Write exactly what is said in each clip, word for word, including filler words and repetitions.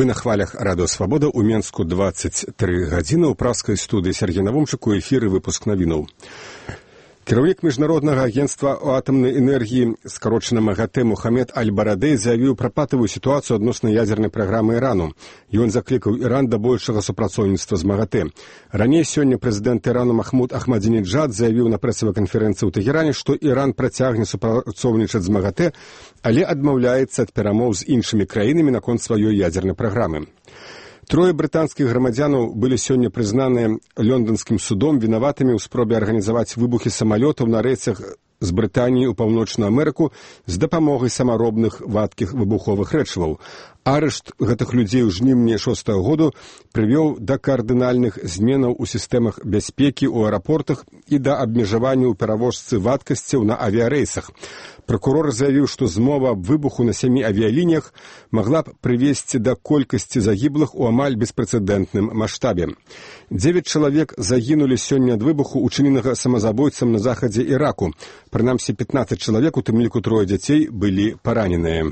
Вы на хвалях Радио Свобода. У Менску двадцать три гадзіны. У праскай студыі Сергей Навомчык. У эфіры выпуск навінаў. Кіраўнік міжнароднага агентства атамнай энергіі, скарочана МАГАТЭ, Мухаммед Аль-Барадэй заявіў пра патавую сітуацыю адносна ядзернай праграмы Ірану. Ён заклікаў Іран да большага супрацоўніцтва з МАГАТЭ. Раней сёння прэзідэнт Ірану Махмуд Ахмадзінеджад заявіў на прэсавай канферэнцыі ў Тэгеране, што Іран працягне супрацоўнічаць з МАГАТЭ, але адмаўляецца ад перамоў з іншымі краінамі наконт сваёй ядзернай праграмы. Трое брытанскіх грамадзянаў былі сёння прызнаныя лёнданскім судом вінаватымі ў спробе арганізаваць выбухі самалётаў на рэйсах з Брытаніі ў Паўночную Амерыку з дапамогай самаробных вадкіх выбуховых рэчываў. Арышт гэтых людзей у жнівні шостага году прывёў да кардынальных зменаў у сістэмах бяспекі ў аэрапортах і да абмежавання ў перавозцы вадкасцяў на авіярэйсах. Пракурор заявіў, што змова аб выбуху на сямі авіялініях магла б прывесці да колькасці загіблых у амаль беспрэцэдэнтным маштабе. Дзевяць чалавек загінулі сёння ад выбуху, учыненага самазабойцам на захадзе Іраку. Прынамсі пятнаццаць чалавек, у тым ліку трое дзяцей, былі параненыя.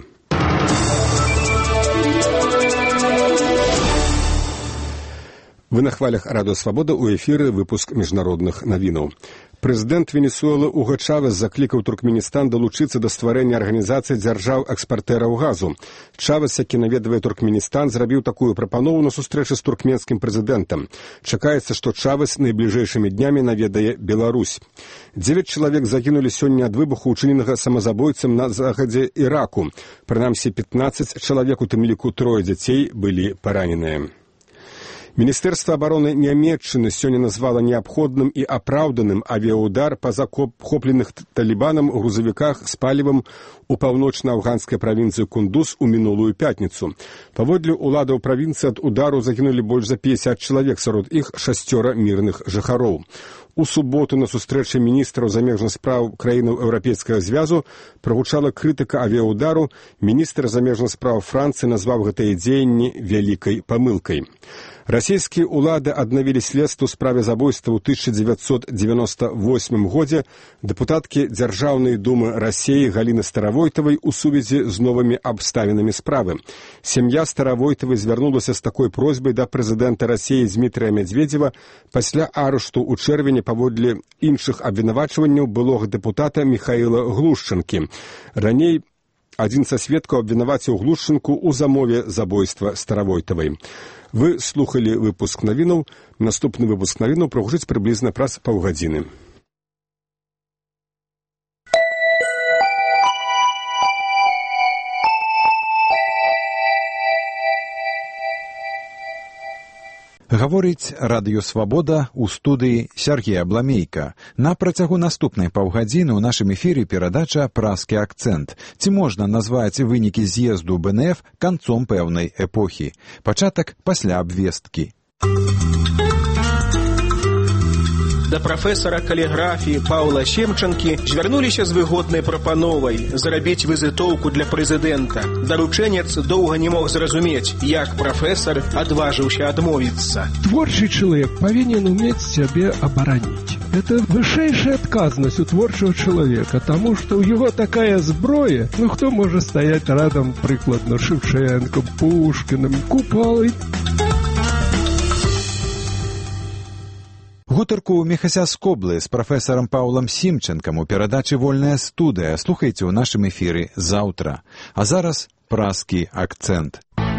Вы на хвалях Радио Свобода. У эфіры выпуск міжнародных навінаў. Прэзідэнт Венесуэлы Уго Чавес заклікаў Туркменістан далучыцца да стварэння арганізацыі дзяржаў-экспартэраў газу. Чавес, які наведвае Туркменістан, зрабіў такую прапанову на сустрэчы з туркменскім прэзідэнтам. Чакаецца, што Чавес найбліжэйшымі днямі наведае Беларусь. Дзевяць чалавек загінулі сёння ад выбуху, учыненага самазабойцам на захадзе Іраку. Прынамсі пятнаццаць чалавек, у тым ліку трое дзяцей, былі параненыя. Міністэрства абароны Нямецчыны сёння назвала неабходным і апраўданым авіяудар па захопленых талібанам грузавіках з палівам у паўночна-афганскай правінцыі Кундуз у мінулую пятніцу. Паводле ўладаў правінцыі ад удару загінулі больш за пятьдесят чалавек, сярод іх шасцёра мірных жыхароў. У суботу на сустрэчы міністраў замежных спраў краінаў Еўрапейскага звязу прагучала крытыка авіяудару. Міністр замежных спраў Францыі назваў гэтыя дзеянні вялікай памылкай. Расійскія ўлады аднавілі следства ў справе забойства ў тысяча дзевяцьсот дзевяноста восьмым годзе дэпутаткі Дзяржаўнай думы Расіі Галіны Старавойтавай у сувязі з новымі абставінамі справы. Сям'я Старавойтавай звярнулася з такой просьбай да прэзідэнта Расіі Дзмітрыя Мядзведзева пасля арышту ў чэрвені паводле іншых абвінавачванняў былога дэпутата Міхаіла Глушчанкі. Раней адзін са сведкаў абвінаваціў Глушчанку ў замове забойства Старавойтавай. Вы слухали выпуск навінаў. Наступны выпуск навінаў прагучыць прыблізна праз паўгадзіны. Гаворыць Радыё Свабода, у студыі Сергей Абламейка. На працягу наступнай паўгадзіны ў нашым эфіры перадача «Праскі акцэнт». Ці можна назваць вынікі з'езду Бэ Эн Эф канцом пэўнай эпохі? Пачатак пасля абвесткі. Да прафесара каліграфіі Паўла Семчанкі звярнуліся з выгоднай прапановай зарабіць візітоўку для прэзідэнта. Даручэнец доўга не мог зразумець, як прафесар адважыўся адмовіцца. Творчий чалавек павінен умець сябе абараніць. Это вышэйшая адказнасць у творчого чалавека, таму што ў яго такая зброя, ну хто можа стаяць радам, прыкладна, Шевченко, Пушкіным, Купалай. Гутарку Міхася Скоблы з прафесарам Паўлам Семчанкам у перадачы «Вольная студыя» слухайце ў нашым эфіры заўтра. А зараз праскі акцэнт.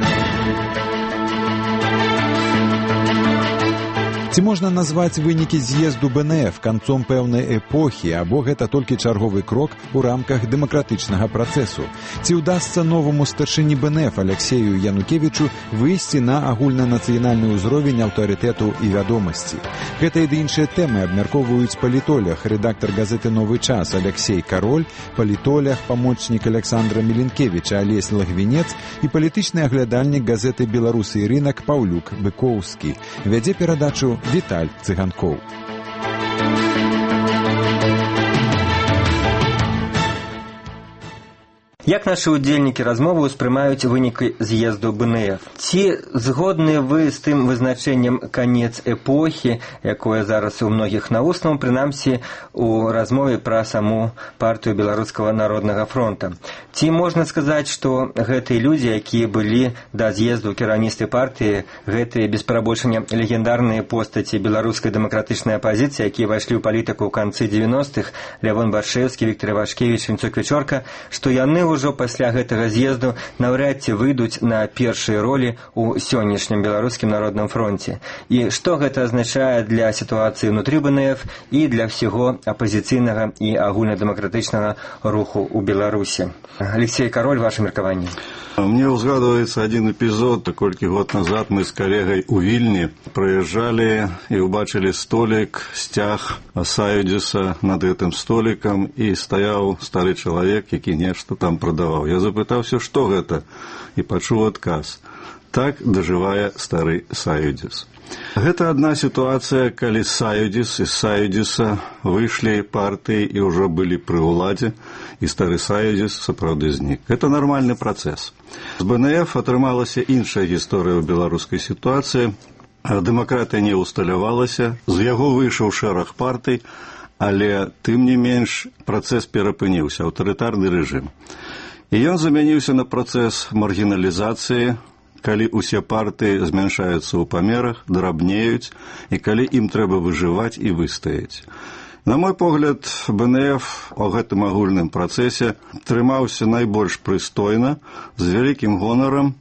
Ці можна назваць вынікі з'езду Бэ Эн Эф канцом пэўнай эпохі, або гэта толькі чарговы крок у рамках дэмакратычнага працэсу? Ці ўдасца новаму старшыні Бэ Эн Эф Алексею Янукевічу выйсці на агульнанацыянальны ўзровень аўтарытэту і вядомасці? Гэта і іншыя тэмы абмяркоўваюць палітолог, рэдактар газеты «Новы час» Алексей Кароль, палітолог, памочнік Александра Міленкевіча Алесь Лагвінец і палітычны аглядальнік газеты «Беларусы і рынак» Паўлюк Быкоўскі. Вядзе перадачу Віталь Цыганкоў. Як нашы ўдзельнікі размовы ўспрымаюць вынікі з'езду БНФ? Ці згодны вы з тым вызначэннем канец эпохі, якое зараз у многіх наўснаў, прынамсі у размове пра саму партыю Беларускага народнага фронта? Ці можна сказаць, што гэтыя людзі, якія былі да з'езду кіраўніцтва партыі, гэтыя без перабольшання легендарныя постаці беларускай дэмакратычнай апазіцыі, якія пайшлі ў палітыку ў канцы дзевяностых, Лявон Баршэўскі, Віктор Івашкевіч, Вінцок Вечорка, што яны ўжо пасля гэтага з'езду наўряд ці выйдуць на першыя ролі ў сённяшнім беларускім народным фронце. І што гэта азначае для сітуацыі ўнутры БНФ і для ўсяго апазіцыйнага і агульнадэмакратычнага руху ў Беларусі? Алексей Кароль, ваше меркаванне. Мне ўзгадваецца адзін эпізод, колькі год назад мы з калегай у Вільні прыязджалі і ўбачылі столік, сцяг Саюдзіса над гэтым столікам, і стаяў стары чалавек, які нешта там прадаваў. Я запытаўся, што гэта, і пачуў адказ: так дажывае стары Саюдзіс. Гэта адна сітуацыя, калі Саюдзіс і Саюдзіса выйшлі партыі і ўжо былі пры ўладзе, і стары Саюдзіс сапраўды знік. Гэта нармальны працэс. З БНФ атрымалася іншая гісторыя ў беларускай сітуацыі. Дэмакратыя не ўсталявалася, з яго выйшаў шэраг партый, але тым не менш працэс перапыніўся, аўтарытарны рэжым. І ён замяніўся на працэс маргіналізацыі, калі ўсе партыі змяншаюцца ў памерах, драбнеюць, і калі ім трэба выжываць і выстаяць. На мой погляд, БНФ у гэтым агульным працэсе трымаўся найбольш прыстойна, з вялікім гонарам,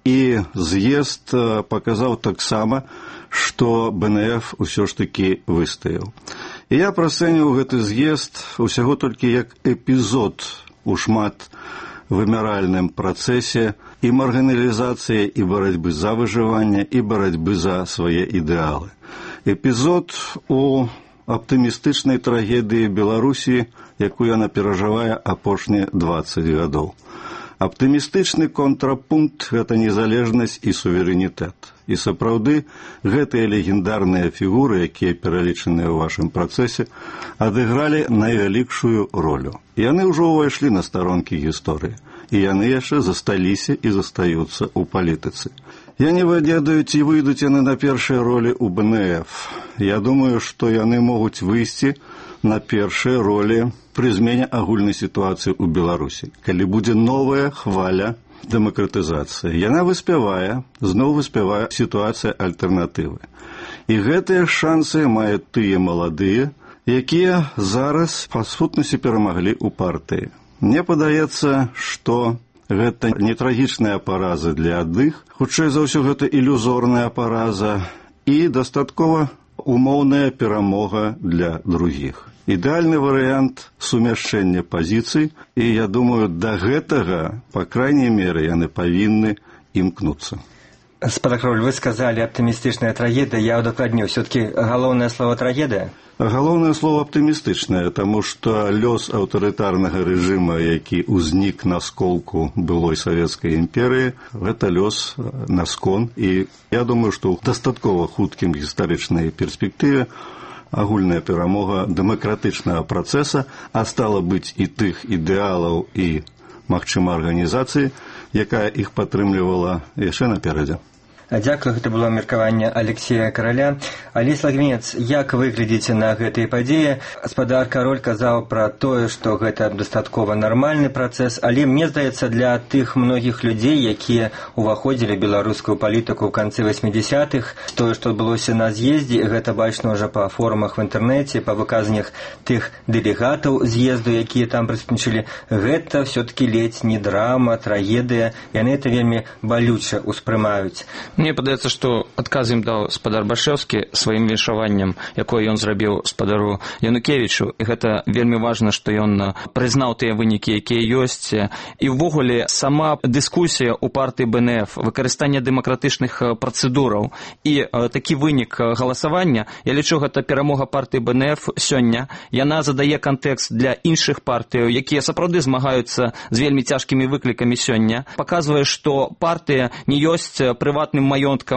і з'езд паказаў таксама, што БНФ усё ж такі выстаяў. І я працэніў гэты з'езд усяго толькі як эпізод у шмат вымяральным працэсе і маргіналізацыі, і барацьбы за выжыванне, і барацьбы за свае ідэалы. Эпізод у аптымістычнай трагедыі Беларусі, якую яна перажывае апошнія дваццаць гадоў. Аптымістычны контрапункт – гэта незалежнасць і суверэнітэт. І сапраўды гэтыя легендарныя фігуры, якія пералічаныя ў вашым працэсе, адыгралі найвялікшую ролю. Яны ўжо ўвайшлі на старонкі гісторыі, і яны яшчэ засталіся і застаюцца ў палітыцы. Я не ведаю, ці выйдуць яны на першыя ролі ў БНФ. Я думаю, што яны могуць выйсці на першыя ролі пры змене агульнай сітуацыі ў Беларусі, калі будзе новая хваля дэмакратызацыі. Яна выспявае, зноў выспявае сітуацыя альтэрнатывы. І гэтыя шансы маюць тыя маладыя, якія зараз па сутнасці перамаглі ў партыі. Мне падаецца, што гэта не трагічная параза для адных, хутчэй за ўсё гэта ілюзорная параза і дастаткова умоўная перамога для другіх. Ідэальны варыянт сумяшчэння пазіцый, і я думаю, да гэтага, па крайняй меры, яны павінны імкнуцца. Спадар Кароль, вы сказалі аптымістычная трагедыя, я удакладню, все-таки галоўнае слово трагедыя? Галоўнае слово аптымістычнае, таму што лёс аўтарытарнага рэжыма, які ўзнік на сколку былой савецкай імперыі, гэта лёс наскон, і я думаю, што ў дастаткова хуткім гістарычнай перспектыве агульная перамога дэмакратычнага працэса, а стала быць і тых ідэалаў і, магчыма, арганізацыі, якая іх падтрымлівала, яшчэ наперадзе. Дякую, гэта было меркаванне Алексея Караля. Алесь Лагвінец, як вы глядзіце на гэтыя падзеі? Спадар Кароль казаў пра тое, што гэта дастаткова нармальны працэс, але мне здаецца, для тых многіх людзей, якія ўваходзілі беларускую палітыку ў канцы васьмідзясятых, тое, што адбылося на з'ездзе, гэта бачна ўжо па форумах в інтэрнэце, па выказаннях тых дэлегатаў з'езду, якія там прысутнічалі, гэта все-таки ледзь не драма, трагедыя, яны это вельмі балюча ўспрымаюць. Мне падаецца, што адказ ім даў спадар Баршэўскі сваім віншаваннем, якое ён зрабіў спадару Янукевічу, і гэта вельмі важна, што ён прызнаў тыя вынікі, якія ёсць. І ўвогуле сама дыскусія ў партыі БНФ, выкарыстанне дэмакратычных працэдураў і такі вынік галасавання, я лічу, гэта перамога партыі БНФ сёння. Яна задае кантэкст для іншых партыяў, якія сапраўды змагаюцца з вельмі цяжкімі выклікамі сёння. Паказвае, што партыя не ёсць прыватным маёнткам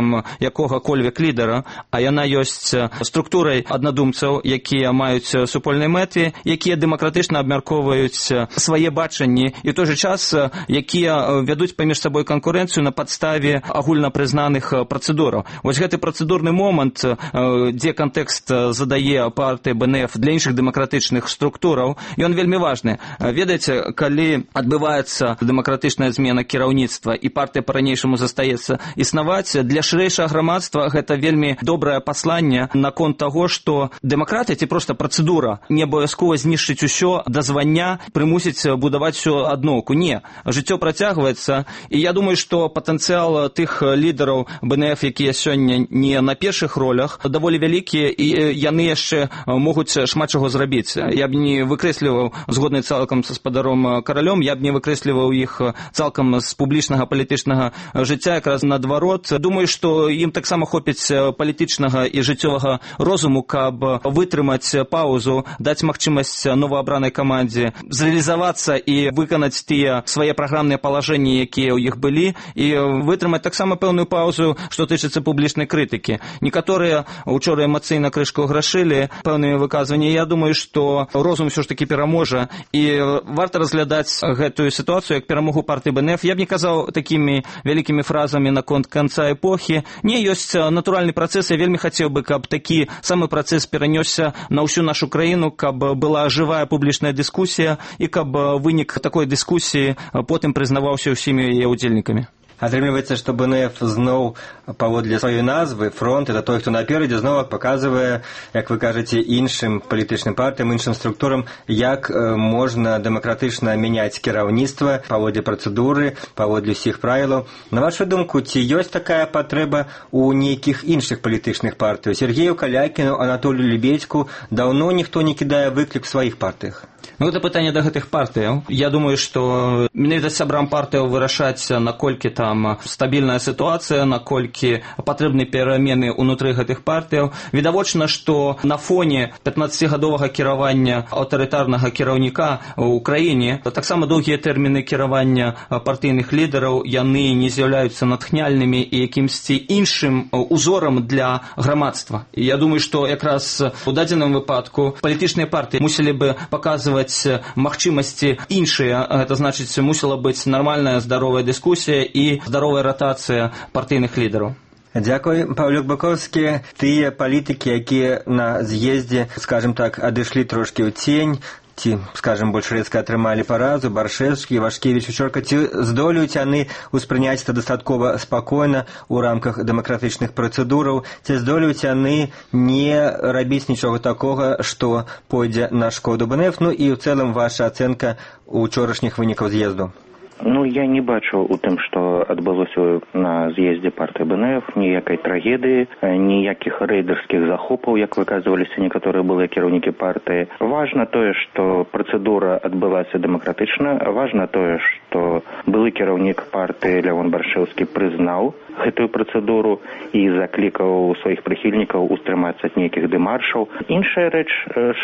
якога-кольвек лідара, а яна ёсць структурай аднадумцаў, якія маюць супольныя мэты, якія дэмакратычна абмяркоўваюць свае бачанні і ў той жа час, якія вядуць паміж сабой канкурэнцыю на падставе агульнапрызнаных працэдураў. Вось гэты працэдурны момант, дзе кантэкст задае партыя бэ эн эф для іншых дэмакратычных структураў, ён вельмі важны. Ведаеце, калі адбываецца дэмакратычная змена кіраўніцтва і партыя па-ранейшаму застаецца існаваць, для шырэйшага грамадства гэта вельмі добрае пасланне наконт таго, што дэмакратыя ці проста працэдура не абавязкова знішчыць усё да звання, прымусіць будаваць усё адноўку. Не, жыццё працягваецца, і я думаю, што патэнцыял тых лідараў бэ эн эф, якія сёння не на першых ролях, даволі вялікія, і яны яшчэ могуць шмат чаго зрабіць. Я б не выкрэсліваў, згодны цалкам са спадаром Каралём, я б не выкрэсліваў іх цалкам з публічнага палітычнага жыцця, якраз наадварот. Думаю, што ім таксама хопіць палітычнага і жыццёвага розуму, каб вытрымаць паузу, даць магчымасць новаабранай камандзе зрэалізавацца і выканаць тыя свае праграмныя палажэнні, якія ў іх былі, і вытрымаць таксама пэўную паузу, што тычыцца публічнай крытыкі. Некаторыя учора эмацыйна крышку грашылі пэўнымі выказваннямі. Я думаю, што розум усё ж такі пераможа, і варта разглядаць гэтую сітуацыю як перамогу партыі бэ эн эф. Я б не казаў такімі вялікімі фразамі наконт канца эпохі. Не, ёсць натуральны працэс, я вельмі хацеў бы, каб такі самы працэс перанёсся на ўсю нашу краіну, каб была жывая публічная дыскусія і каб вынік такой дыскусіі потым прызнаваўся ўсімі яе ўдзельнікамі. Атрымліваецца, што бэ эн эф зноў паводле сваёй назвы фронт, это той, хто наперадзе, зноў паказвае, як вы кажаце, іншым палітычным партыям, іншым структурам, як можна дэмакратычна мяняць кіраўніцтва паводле працэдуры, паводле ўсіх правілаў. На вашу думку, ці ёсць такая патрэба ў нейкіх іншых палітычных партыяў? Сергею Калякіну, Анатолію Лебедьку даўно ніхто не кідае выклік у сваіх партыях. Ну, гэта пытанне да гэтых партыяў. Я думаю, што менавіта сябрам партыяў вырашаць, наколькі там стабільная сітуацыя, наколькі патрэбны перамены ўнутры гэтых партыяў. Відавочна, што на фоне пятнаццацігадовага кіравання аўтарытарнага кіраўніка ў краіне таксама доўгія тэрміны кіравання партыйных лідараў, яны не з'яўляюцца натхняльнымі і якімсьці іншым узорам для грамадства. І я думаю, што якраз у дадзеным выпадку палітычныя партыі мусілі бы паказваць магчымасці іншыя, гэта значыць, мусіла быць нармальная здаровая дыскусія і здаровая ратацыя партыйных лідараў. Дзякуй, Паўлюк Бакоўскі. Тыя палітыкі, якія на з'ездзе, скажем так, адышлі трошкі ў цень, ці, скажем, больш рэзка атрымалі паразу, Баршэўскі, Вашкевіч, Учорка, ці здолеюць яны ўспрыняць это дастаткова спакойна ў рамках дэмакратычных працэдураў, ці здолеюць яны не рабіць нічога такога, што пойдзе на шкоду бэ эн эф, ну і ў цэлым ваша ацэнка учорашніх вынікаў з'езду? Ну, я не бачу у тым, што адбылося на з'ездзе партыі бэ эн эф, ніякай трагедыі, ніякіх рэйдэрскіх захопаў, як выказваліся некаторыя былыя кіраўнікі партыі. Важна тое, што працэдура адбылася дэмакратычна, важна тое, што былы кіраўнік партыі Лявон Баршэўскі прызнаў гэтую працэдуру і заклікаў сваіх прыхільнікаў устрымацца ад нейкіх дэмаршаў. Іншая рэч,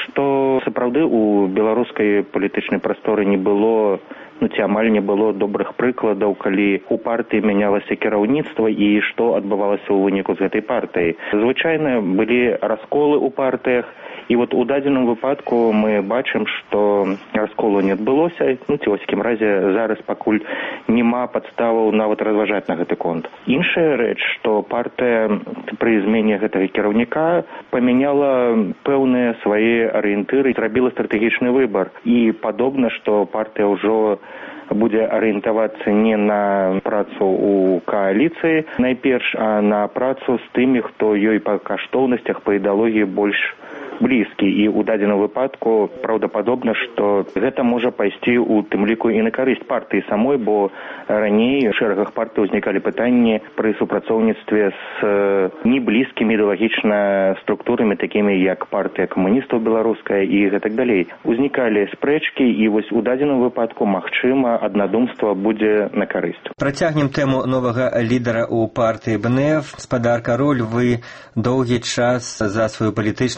што сапраўды у беларускай палітычнай прасторы не было, ну ці амаль не было добрых прыкладаў, калі у партыі мянялася кіраўніцтва і што адбывалася ў выніку з гэтай партыі. Звычайна былі расколы ў партыях, і вот у дадзеным выпадку мы бачым, што расколу не адбылося, ну ці вось якім разе зараз пакуль няма падставаў нават разважаць на гэты конт. Іншая рэч, што партыя пры змене гэтага кіраўніка памяняла пэўныя свае арыентыры, зрабіла стратэгічны выбар. І падобна, што партыя ўжо будзе арыентавацца не на працу ў кааліцыі найперш, а на працу з тымі, хто ёй па каштоўнасцях, па ідэалогіі больш блізкі. І ў дадзеным выпадку праўдападобна, што гэта можа пайсці ў тым ліку і на карысць партыі самой, бо раней у шэрагах партый узнікалі пытанні пры супрацоўніцтве з неблізкімі ідэалагічна структурамі, такімі як партыя камуністаў беларуская і гэтак далей. Узнікалі спрэчкі, і вось у дадзеным выпадку, магчыма, аднадумства будзе на карысць. Працягнем тэму новага лідара ў партыі бэ эн эф. Спадар Кароль, вы доўгі час за сваю палітычную кар'еру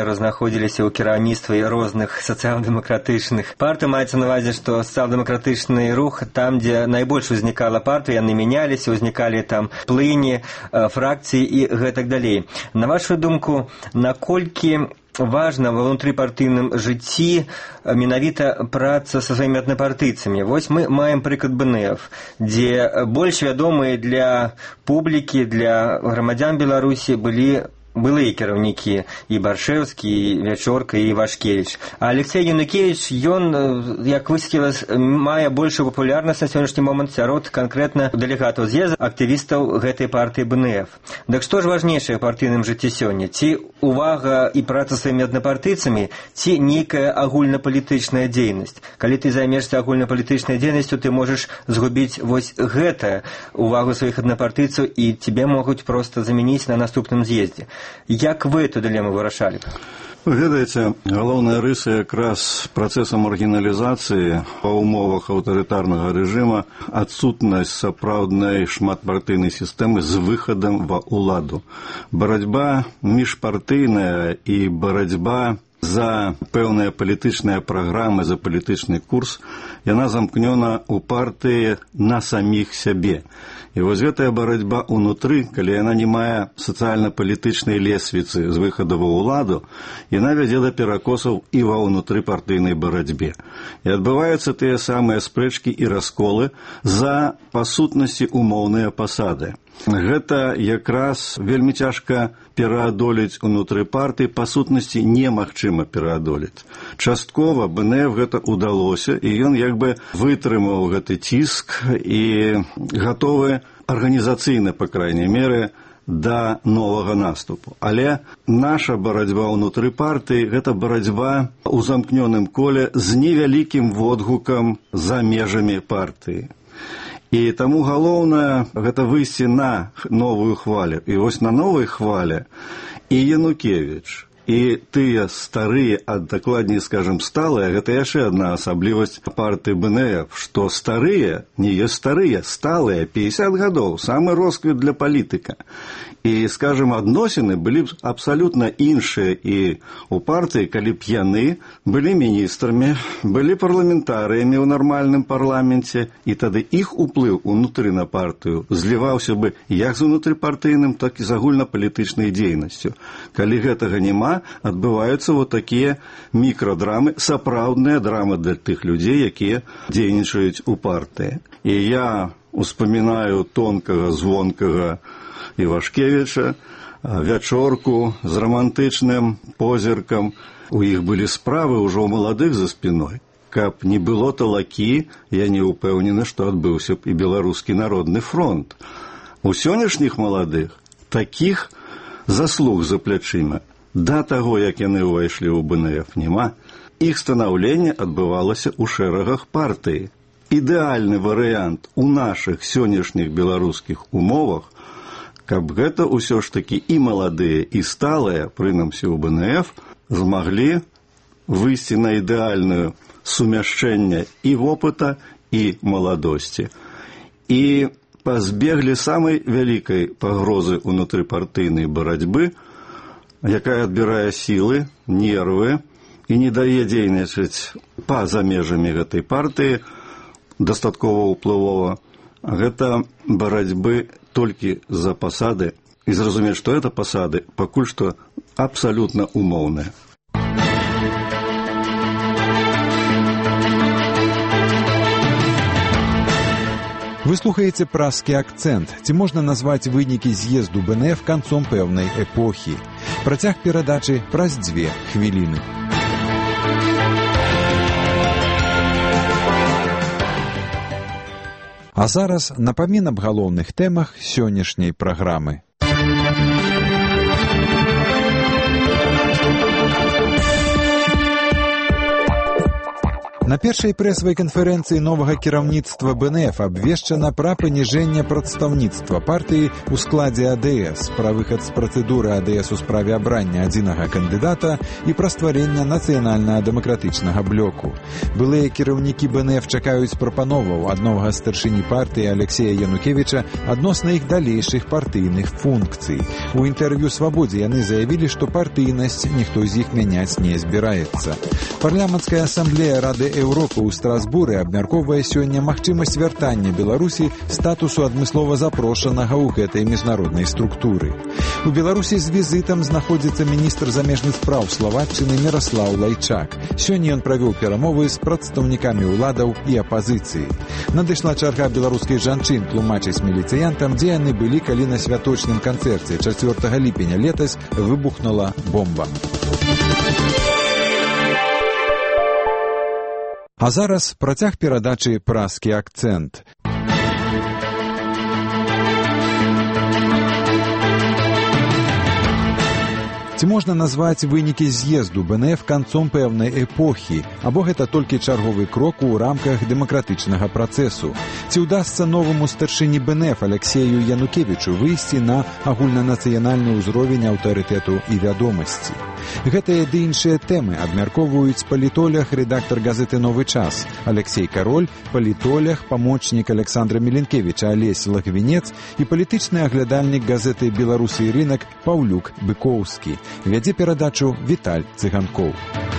зараз знаходзіліся ў кіраўніцтве розных сацыял-дэмакратычных партый. Маецца на ўвазе, што сацыял-дэмакратычны рух, там, дзе найбольш узнікала партыя, яны мяняліся, узнікалі там плыні, фракцыі і гэтак далей. На вашу думку, наколькі важна ва ўнутрыпартыйным жыцці менавіта праца са сваімі аднапартыйцамі? Вось мы маем прыклад БНФ, дзе больш вядомыя для публікі, для грамадзян Беларусі былі былыя кіраўнікі і Баршэўскі, і Вячорка, і Івашкевіч. А Алексей Янукевич, ён, як высветлілася, мае большую папулярнасць на сённяшні момант сярод канкрэтна дэлегатаў з'езда, актывістаў гэтай партыі БНФ. Дык што ж важнейшае ў партыйным жыцці сёння? Ці увага і праца сваімі аднапартыйцамі, ці нейкая агульнапалітычная дзейнасць? Калі ты займешся агульнапалітычнай дзейнасцю, ты можаш згубіць вось гэтае увагу сваіх аднапартыйцаў, і тебе могуць проста замяніць на наступным з'ездзе. Як вы эту дылему вырашалі? Вы ведаеце, галоўная рыса якраз працэса маргіналізацыі па ўмовах аўтарытарнага рэжыма адсутнасць сапраўднай шматпартыйнай сістэмы з выхадам ва ўладу. Барацьба міжпартыйная і барацьба за пэўныя палітычныя праграмы, за палітычны курс, яна замкнёна ў партыі на саміх сябе. І вось гэтая барацьба ўнутры, калі яна не мае сацыяльна-палітычнай лесвіцы з выхаду ва ўладу, яна вядзе да перакосаў і ва ўнутрыпартыйнай барацьбе. І адбываюцца тыя самыя спрэчкі і расколы за, па сутнасці, умоўныя пасады. Гэта якраз вельмі цяжка пераадолець унутры партыі, па сутнасці немагчыма пераадолець. Часткова БНФ гэта ўдалося, і ён як бы вытрымаў гэты ціск і гатовы арганізацыйна, па крайняй меры, да новага наступу. Але наша барацьба ўнутры партыі – гэта барацьба ў замкнёным коле з невялікім водгукам за межамі партыі. І таму галоўнае – гэта выйсці на новую хвалю. І вось на новай хвале і Янукевіч, і тыя старыя, а дакладней, скажем, сталыя, гэта яшчэ адна асаблівасць партыі БНФ, што старыя не ёсць старыя, сталыя, пятьдесят гадоў, самы росквіт для палітыка. І, скажем, адносіны былі б абсалютна іншыя і ў партыі, калі б яны былі міністрамі, былі парламентарыямі ў нармальным парламенце, і тады іх уплыў унутры на партыю зліваўся бы як з унутрыпартыйным, так і з агульнапалітычнай дзейнасцю. Калі гэтага няма, адбываюцца вот такія мікрадрамы, сапраўдныя драмы для тых людзей, якія дзейнічаюць у партыі. І я успамінаю тонкага, звонкага Івашкевіча, Вячорку з рамантычным позіркам. У іх былі справы ўжо маладых за спіной. Каб не было талакі, я не ўпэўнены, што адбыўся б і Беларускі народны фронт. У сённяшніх маладых такіх заслуг за плячыма да таго, як яны ўвайшлі ў БНФ, няма. Іх станаўленне адбывалася ў шэрагах партыі. Ідэальны варыянт у нашых сённяшніх беларускіх умовах, каб гэта ўсё ж такі і маладыя, і сталыя, прынамсі ў БНФ, змаглі выйсці на ідэальную сумяшчэнне і вопыта, і маладосці. І пазбеглі самай вялікай пагрозы ўнутрыпартыйнай барацьбы, якая адбірае сілы, нервы і не дае дзейнічаць па-за межамі гэтай партыі дастаткова ўплывова. Гэта барацьбы толькі за пасады, і зразумець, што гэта пасады пакуль што абсалютна умоўныя. Вы слухаеце празкі акцэнт. Ці можна назваць вынікі з'езду БНФ канцом пэўнай эпохі? Працяг перадачы праз дзве хвіліны. А зараз напамін аб галоўных тэмах сённяшняй праграмы. На першай прэсавай канферэнцыі новага кіраўніцтва БНФ абвешчана пра паніжэнне прадстаўніцтва партыі ў складзе АДС, пра выхад з працэдуры АДС у справе абрання адзінага кандыдата і пра стварэнне нацыянальна-дэмакратычнага блоку. Былыя кіраўнікі БНФ чакаюць прапановаў ад новага старшыні партыі Алексея Янукевіча адносна іх далейшых партыйных функцый. У інтэрв'ю «Свабодзе» яны заявілі, што партыйнасць ніхто з іх мяняць не збіраецца. Парламенцкая асамблея Рады Еўропы ў Страсбуры абмяркоўвае сёння магчымасць вяртання Беларусі статусу адмыслова запрошанага ў гэтай міжнароднай структуры. У Беларусі з візітам знаходзіцца міністр замежных спраў Славаччыны Міраслаў Лайчак. Сёння ён правёў перамовы з прадстаўнікамі ўладаў і апазіцыі. Надышла чарга беларускіх жанчын тлумачыць міліцыянтам, дзе яны былі, калі на святочным канцэрце чацвёртага ліпеня летась выбухнула бомба. А зараз працяг перадачы «Празкі акцэнт». Ці можна назваць вынікі з'езду БНФ канцом пэўнай эпохі, або гэта толькі чарговы крок у рамках дэмакратычнага працэсу? Ці ўдасца новаму старшыні БНФ Алексею Янукевічу выйсці на агульнанацыянальны ўзровень аўтарытэту і вядомасці? Гэтыя ды іншыя тэмы абмяркоўваюць палітолог, рэдактар газеты «Новы час» Алексей Кароль, палітолог, памочнік Александра Міленкевіча Алесь Лагвінец і палітычны аглядальнік газеты «Беларусы і рынак» Паўлюк Быкоўскі. Вядзе перадачу Віталь Цыганкоў.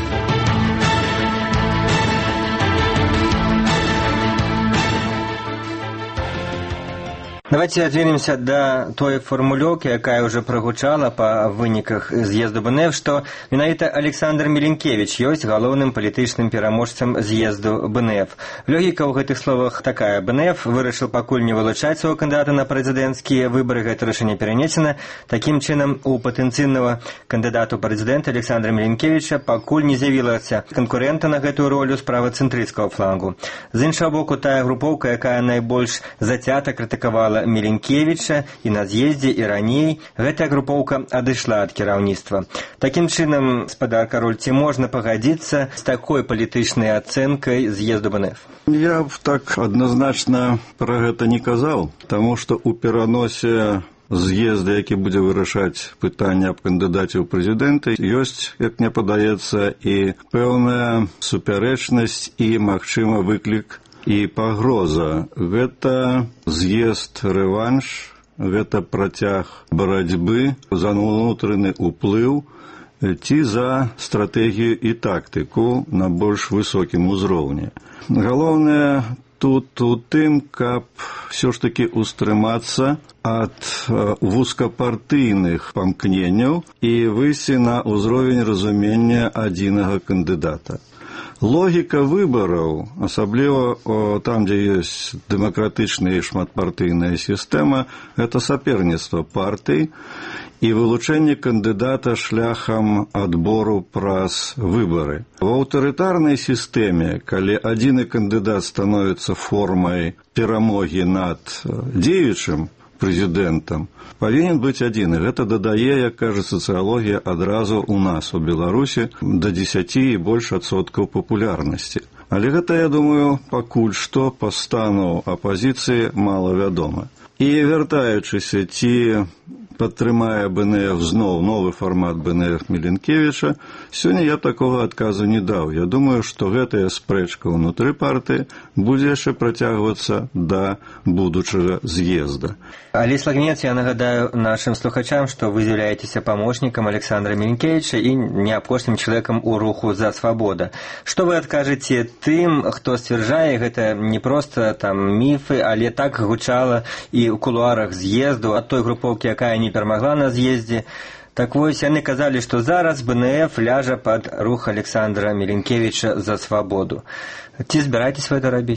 Давайте вернемся до той формулёўкі, якая ўжо прагучала па выніках з'езду БНФ, што менавіта Александр Міленкевіч ёсць галоўным палітычным пераможцам з'езду БНФ. Логіка ў гэтых словах такая. БНФ вырашыў пакуль не вылучаць свайго кандыдата на прэзідэнцкія выбары, гэта рашэнне перанесена. Такім чынам, у патэнцыйнага кандыдата ў прэзідэнта Александра Міленкевіча пакуль не з'явілася канкурэнта на гэтую ролю з правацэнтрысцкага флангу. З іншага боку, тая групоўка, якая найбольш зацята крытыкавала Міленкевіча і на з'ездзе, і раней, гэтая групоўка адышла ад кіраўніцтва. Такім чынам, спадар Кароль, ці можна пагадзіцца з такой палітычнай ацэнкай з'езду БНФ? Я б так адназначна пра гэта не казаў, таму што ў пераносе з'езда, які будзе вырашаць пытанне аб кандыдаце ў прэзідэнты, ёсць, як мне падаецца, і пэўная супярэчнасць і, магчыма, выклік і пагроза. Гэта з'езд рэванш, гэта працяг барацьбы за ўнутраны ўплыў ці за стратэгію і тактыку на больш высокім узроўні. Галоўнае тут у тым, каб ўсё ж такі устрымацца ад вузкапартыйных памкненняў і выйсці на ўзровень разумення адзінага кандыдата. Логіка выбараў, асабліва там, дзе ёсць дэмакратычная і шматпартыйная сістэма, гэта саперніцтва партый і вылучэнне кандыдата шляхам адбору праз выбары. В аўтарытарнай сістэме, калі адзіны кандыдат становіцца формай перамогі над дзеючым прэзідэнтам, павінен быць адзін. Гэта дадае, як кажа сацыялогія, адразу у нас, у Беларусі, да дзесяці і больш адсоткаў папулярнасці. Але гэта, я думаю, пакуль што па стану апазіцыі малавядома. І вяртаючыся, ці падтрымае БНФ зноў новы фармат БНФ Міленкевіча, сёння я такога адказу не даў. Я думаю, што гэтая спрэчка ўнутры партыі будзе яшчэ працягвацца да будучага з'езда. Алесь Лагвінец, я нагадаю нашим слухачам, што вы з'яўляецеся памочнікам Александра Міленкевіча і не апошнім чалавекам у руху «За свабода». Што вы адкажаце тым, хто сцвярджае, гэта не проста там міфы, але так гучала і ў кулуарах з'езду ад той групоўкі, якая не перамагла на з'ездзе. Так вось, яны казалі, што зараз БНФ ляжа пад рух Александра Міленкевіча «За свабоду». Ці збіраецеся вы гэта рабіць?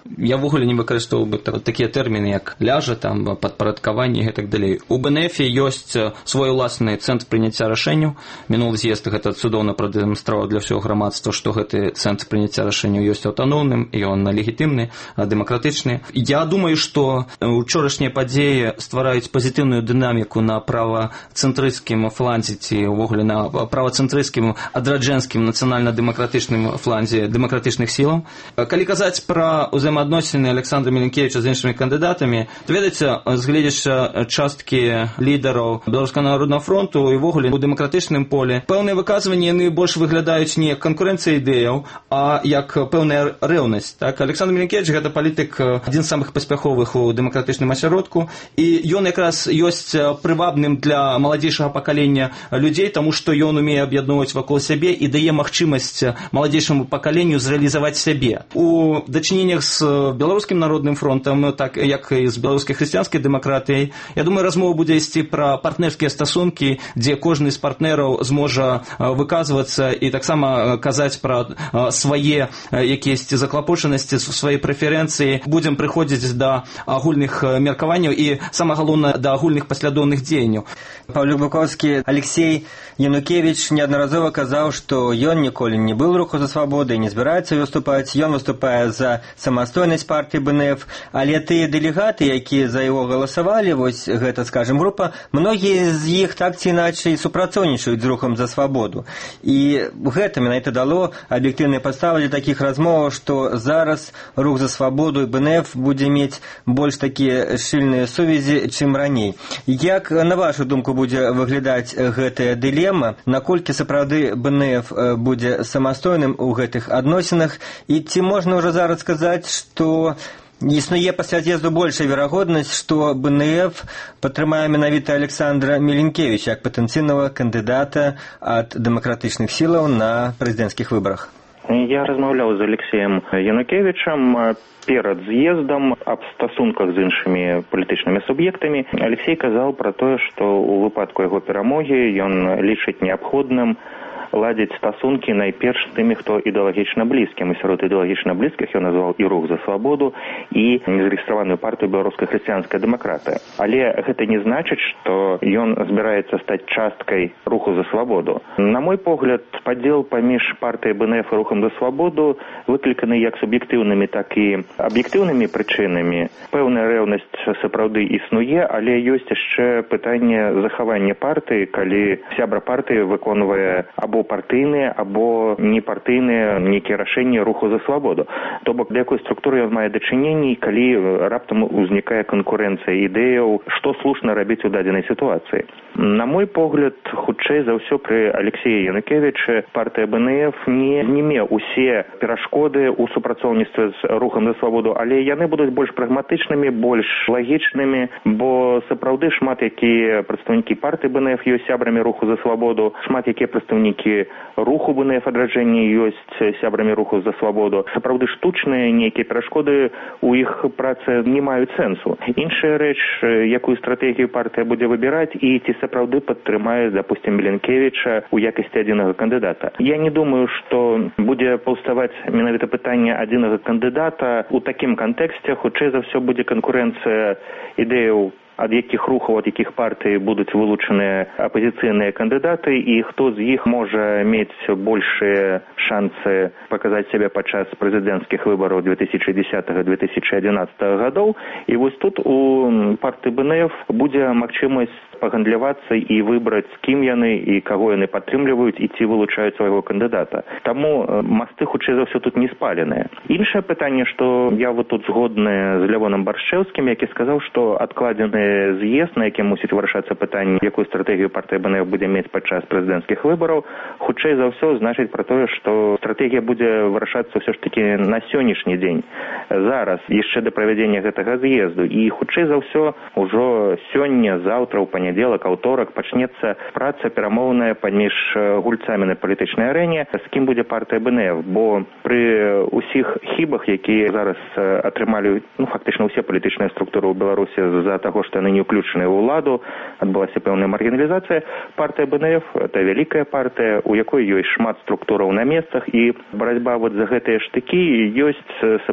Я ўвогуле не выкарыстоўваў бы такія тэрміны, як ляжа, там, падпарадкаванне і так далей. У бэ эн эф ёсць свой уласны цэнтр прыняцця рашэнняў. Мінулы з'езд гэта цудоўна прадэманстраваў для ўсяго грамадства, што гэты цэнтр прыняцця рашэнняў ёсць аўтаномным, і ён легітымны, дэмакратычны. Я думаю, што учорашнія падзеі ствараюць пазітыўную дынаміку на правацэнтрысцкім фланзе ці ўвогуле на правацэнтрысцкім адраджэнскім нацыянальна-дэмакратычным фланзе дэмакратычных сілаў. Калі казаць пра ўзаемаадносіны Александра Міленкевіча з іншымі кандыдатамі, то ведаеце, з гледзяча часткі лідараў Беларускага народнага фронту і ўвогуле у дэмакратычным поле, пэўныя выказванні яны больш выглядаюць не як канкурэнцыя ідэяў, а як пэўная рэўнасць. Так? Александр Міленкевіч гэта палітык адзін з самых паспяховых у дэмакратычным асяродку, і ён якраз ёсць прывабным для маладзейшага пакалення людзей, таму што ён умее аб'ядноўваць вакол сябе і дае магчымасць маладзейшаму пакаленню зрэалізаваць сябе. У дачыненнях з беларускім народным фронтам, так як і з беларускай хрысціянскай дэмакратыяй, я думаю, размова будзе ісці пра партнерскія стасункі, дзе кожны з партнераў зможа выказвацца і таксама казаць пра свае якіясьці заклапочанасці, свае прэферэнцыі. Будзем прыходзіць да агульных меркаванняў і, самае галоўнае, да агульных паслядоўных дзеянняў. Павлюк Буковскі, Алексей Янукевич неаднаразова казаў, што ён ніколі не быў руху за свабоду і не збіраецца выступаць. Ён выступае за самастойнасць партыі бэ эн эф, але тыя дэлегаты, якія за яго галасавалі, вось гэта, скажем, група, многія з іх так ці іначай супрацоўнічаюць з рухам за свабоду. І гэта менавіта дало аб'ектыўныя падставы для такіх размоваў, што зараз рух за свабоду і бэ эн эф будзе мець больш такія шчыльныя сувязі, чым раней. Як, на вашу думку, будзе выглядаць гэтая дылема, наколькі сапраўды бэ эн эф будзе самастойным у гэтых адносінах, і ці можна ўжо зараз сказаць, што існуе пасля з'езду большая верагоднасць, што бэ эн эф падтрымае менавіта Александра Міленкевіча як патэнцыйнага кандыдата ад дэмакратычных сілаў на прэзідэнцкіх выбарах? Я размаўляў з Алексеем Янукевічам перад з'ездам аб стасунках з іншымі палітычнымі суб'ектамі. Алексей казаў пра тое, што ў выпадку яго перамогі ён лічыць неабходным ладзіць стасункі найперш з тымі, хто ідэалагічна блізкім. І сярод ідэалагічна блізкіх ён назваў і рух за свабоду, і незарэгістраваную партыю беларуская хрысціянская дэмакратыя. Але гэта не значыць, што ён збіраецца стаць часткай руху за свабоду. На мой погляд, падзел паміж партыяй бэ эн эф і рухам за свабоду выкліканы як суб'ектыўнымі, так і аб'ектыўнымі прычынамі. Пэўная рэўнасць сапраўды існуе, але ёсць яшчэ пытанне захавання партыі, калі сябра партыі выконвае або партыйныя, або непартыйныя нейкія рашэнні руху за свабоду. То бок, да якой структуры ён мае дачыненні, калі раптам узнікае канкурэнцыя ідэяў, што слушна рабіць у дадзенай сітуацыі. На мой погляд, хутчэй за ўсё пры Алексеі Янукевічы партыя бэ эн эф не зніме ўсе перашкоды ў супрацоўніцтве з рухам за свабоду, але яны будуць больш прагматычнымі, больш лагічнымі, бо сапраўды шмат якія прадстаўнікі партыі бэ эн эф ёсць сябрамі руху за свабоду, шмат якія прадстаўнікі руху бэ эн эф адраджэння ёсць сябрамі руху за свабоду. Сапраўды штучныя нейкія перашкоды ў іх працы не маюць сэнсу. Іншая рэч, якую стратэгію партыя будзе выбіраць і ці сапраўды падтрымае, допустим, Міленкевіча ў якасці адзінага кандыдата. Я не думаю, што будзе паўставаць менавіта пытанне адзінага кандыдата. У такім кантэксце хутчэй за ўсё будзе канкурэнцыя ідэяў, ад якіх рухаў, ад якіх партый будуць вылучаныя апазіцыйныя кандыдаты, і хто з іх можа мець большыя шансы паказаць сябе падчас прэзідэнцкіх выбараў две тысячи десятого - две тысячи одиннадцатого гадоў. І вось тут у партыі бэ эн эф будзе магчымасць пагандлявацца і выбраць, з кім яны і каго яны падтрымліваюць і ці вылучаюць свайго кандыдата. Таму масты хутчэй за ўсё тут не спаленыя. Іншае пытанне, што я вот тут згодны з Лявоном Баршчэўскім, які сказаў, што адкладзены з'езд, на якім мусіць вырашацца пытанне, якую стратэгію партыя бэ эн эф будзе мець падчас прэзідэнцкіх выбараў, хутчэй за ўсё значыць пра тое, што стратэгія будзе вырашацца ўсё ж такі на сённяшні дзень. Зараз, яшчэ да правядзення гэтага з'езду. І хутчэй за ўсё ўжо сёння, заўтра, у панядзелак, аўторак пачнецца праца перамоўная паміж гульцамі на палітычнай арэне, з кім будзе партыя бэ эн эф. Бо пры ўсіх хібах, якія зараз атрымалі, ну, фактычна ўсе палітычныя структуры ў Беларусі з-за таго, што яны не ўключаныя ў ўладу, адбылася пэўная маргіналізацыя. Партыя бэ эн эф – это вялікая партыя, у якой ёсць шмат структураў на месцах, і барацьба вот за гэтыя штыкі ёсць сапраўды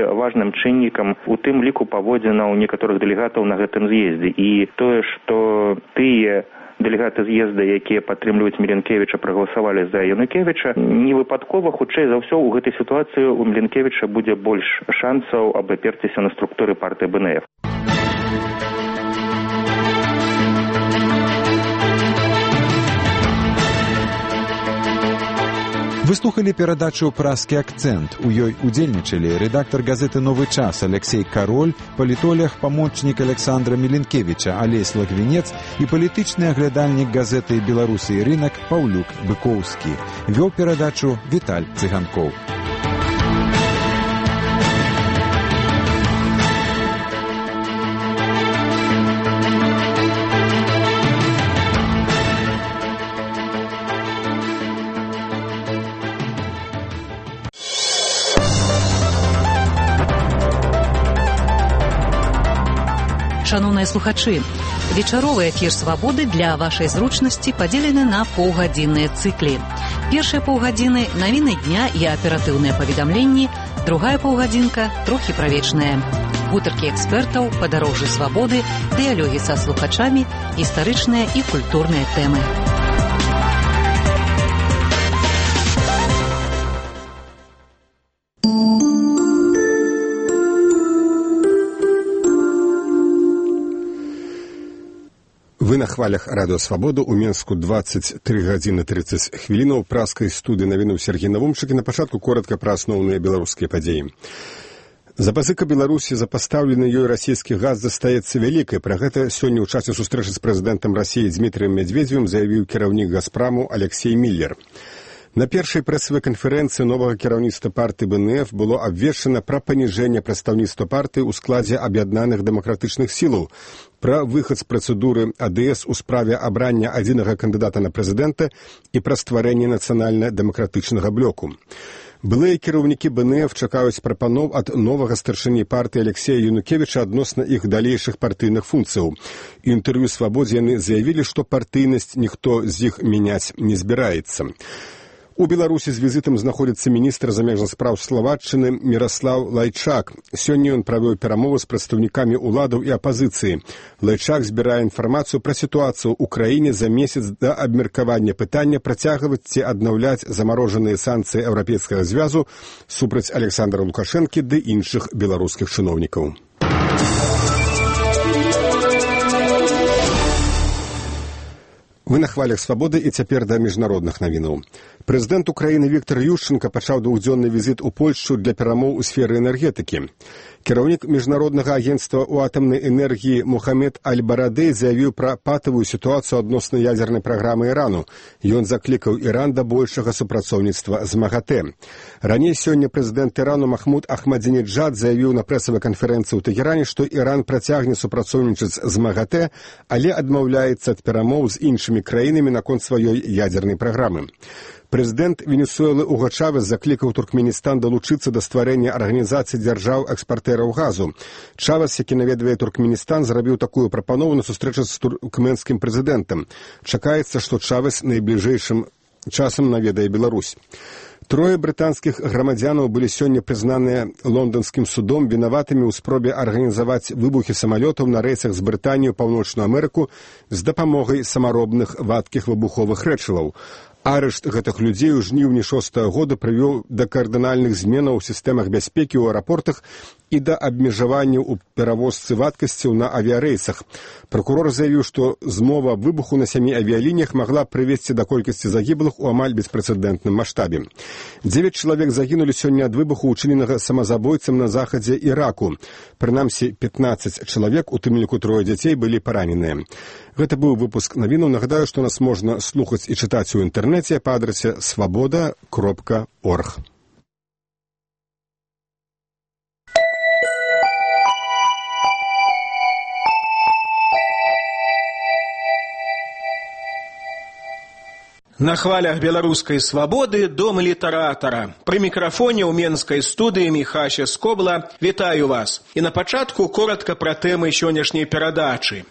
важным чыннікам у тым ліку паводзінаў некаторых дэлегатаў на гэтым з'ездзе. І тое, што тыя дэлегаты з'езда, якія падтрымліваюць Міленкевіча, прагаласавалі за Янукевіча, не выпадкова, хутчэй за ўсё, у гэтай сітуацыі у Міленкевіча будзе больш шансаў абаперціся на структуры партыі БНФ. Вы слухали перадачу «Празкі акцэнт». У ёй удзельнічалі рэдактар газеты «Новы час» Алексей Кароль, палітолог, памочнік Александра Міленкевіча Алесь Лагвінец і палітычны аглядальнік газеты «Беларусы і рынак» Паўлюк Быкоўскі. Вёў перадачу Віталь Цыганкоў. Шановныя слухачы, вечаровы эфір «Свабоды» для вашай зручнасці падзелены на паўгадзінныя цыклі. Першыя паўгадзіны – навіны дня і аператыўныя паведамленні, другая паўгадзінка – трохі правечная. Гутаркі экспертаў, падарожжы свабоды, дыялогі са слухачамі, гістарычныя і культурныя тэмы. Вы на хвалях радыё «Свабода». У Менску двадцать три гадзіны тридцать хвілінаў. Празкай студыі навіны Сергей Навумчык. І на пачатку коротка пра асноўныя беларускія падзеі. Запазыка Беларусі за пастаўлены ёй расійскі газ застаецца вялікай. Пра гэта сёння ў часе сустрэчы з прэзідэнтам Расіі Дмітрыем Медведзевым заявіў кіраўнік «Газпраму» Алексей Міллер. На першай прэсавай канферэнцыі новага кіраўніцтва партыі БНФ было абвешчана пра паніжэнне прадстаўніцтва партыі ў складзе аб'яднаных дэмакратычных сілаў, пра выхад з працэдуры АДС у справе абрання адзінага кандыдата на прэзідэнта і пра стварэнне нацыянальна-дэмакратычнага блоку. Былыя кіраўнікі БНФ чакаюць прапаноў ад новага старшыні партыі Алексея Янукевіча адносна іх далейшых партыйных функцыяў. У інтэрв'ю «Свабодзе» яны заявілі, што партыйнасць ніхто з іх мяняць не збіраецца. У Беларусі з візітам знаходзіцца міністр замежных спраў Славаччыны Міраслаў Лайчак. Сёння ён правёў перамовы з прадстаўнікамі ўладаў і апазіцыі. Лайчак збірае інфармацыю пра сітуацыю ў краіне за месяц да абмеркавання пытання працягваць ці аднаўляць замарожаныя санкцыі Еўрапейскага звязу супраць Александра Лукашэнкі ды іншых беларускіх чыноўнікаў. Вы на хвалях «Свабоды» і цяпер да міжнародных навінаў. Прэзідэнт Украіны Віктор Ющенка пачаў двухдзённы візіт у Польшчу для перамоў у сферы энергетыкі. Кіраўнік міжнароднага агенцтва ў атамнай энергіі Мухаммед Аль-Барадэй заявіў пра патавую сітуацыю адносна ядзернай праграмы Ірану. Ён заклікаў Іран да большага супрацоўніцтва з МАГАТЭ. Раней сёння прэзідэнт Ірану Махмуд Ахмадзінеджад заявіў на прэсавай канферэнцыі ў Тэгеране, што Іран працягне супрацоўнічаць з МАГАТЭ, але адмаўляецца ад перамоў з іншымі краінамі наконт сваёй ядзернай праграмы. Прэзідэнт Венесуэлы Уго Чавес заклікаў Туркменістан далучыцца да стварэння арганізацыі дзяржаў-экспартэраў газу. Чавес, які наведвае Туркменістан, зрабіў такую прапанову на сустрэчы з туркменскім прэзідэнтам. Чакаецца, што Чавес найбліжэйшым часам наведае Беларусь. Трое брытанскіх грамадзянаў былі сёння прызнаныя лондонскім судом вінаватымі ў спробе арганізаваць выбухі самалётаў на рэйсах з Брытаніі ў Паўночную Амерыку з дапамогай самаробных вадкіх выбуховых рэчываў. Арышт гэтых людзей у жніўні шостага года прывёў да кардынальных зменаў у сістэмах бяспекі ў аэрапортах і да абмежаванняў у перавозцы вадкасцяў на авіярэйсах. Пракурор заявіў, што змова выбуху на сямі авіялініях магла прывесці да колькасці загіблых у амаль беспрэцэдэнтным маштабе. Дзевяць чалавек загінулі сёння ад выбуху, учыненага самазабойцам на захадзе Іраку. Прынамсі, пятнаццаць чалавек, у тым ліку трое дзяцей, былі параненыя. Гэта быў выпуск навінаў. Нагадаю, што нас можна слухаць і чытаць у інтэрнэце па адрасе свабода кропка орг. На хвалях беларускай свабоды дом літаратара. Пры мікрафоне ў менскай студыі Міхася Скобла вітаю вас. І на пачатку коротка пра тэмы сённяшняй перадачы.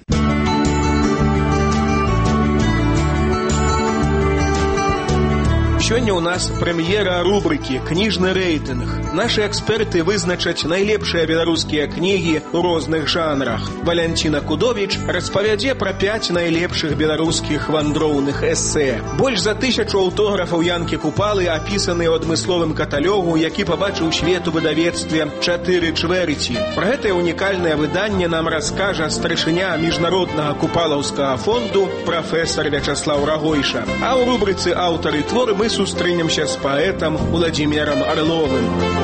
Сёння ў нас прэм'ера рубрыкі «Кніжны рэйтынг». Нашы эксперты вызначаць найлепшыя беларускія кнігі ў розных жанрах. Валянціна Кудовіч распавядзе пра пяць найлепшых беларускіх вандроўных эсэ. Больш за тысячу аўтографаў Янкі Купалы апісаныя ў адмысловым каталогу, які пабачыў свет у выдавецтве «Чатыры чвэрці». Пра гэтае унікальнае выданне нам раскажа старшыня міжнароднага купалаўскага фонду прафесар Вячаслаў Рагойша. А ў рубрыцы «Аўтары творы» мы сустрэнемся з паэтам Уладзімірам Арловым.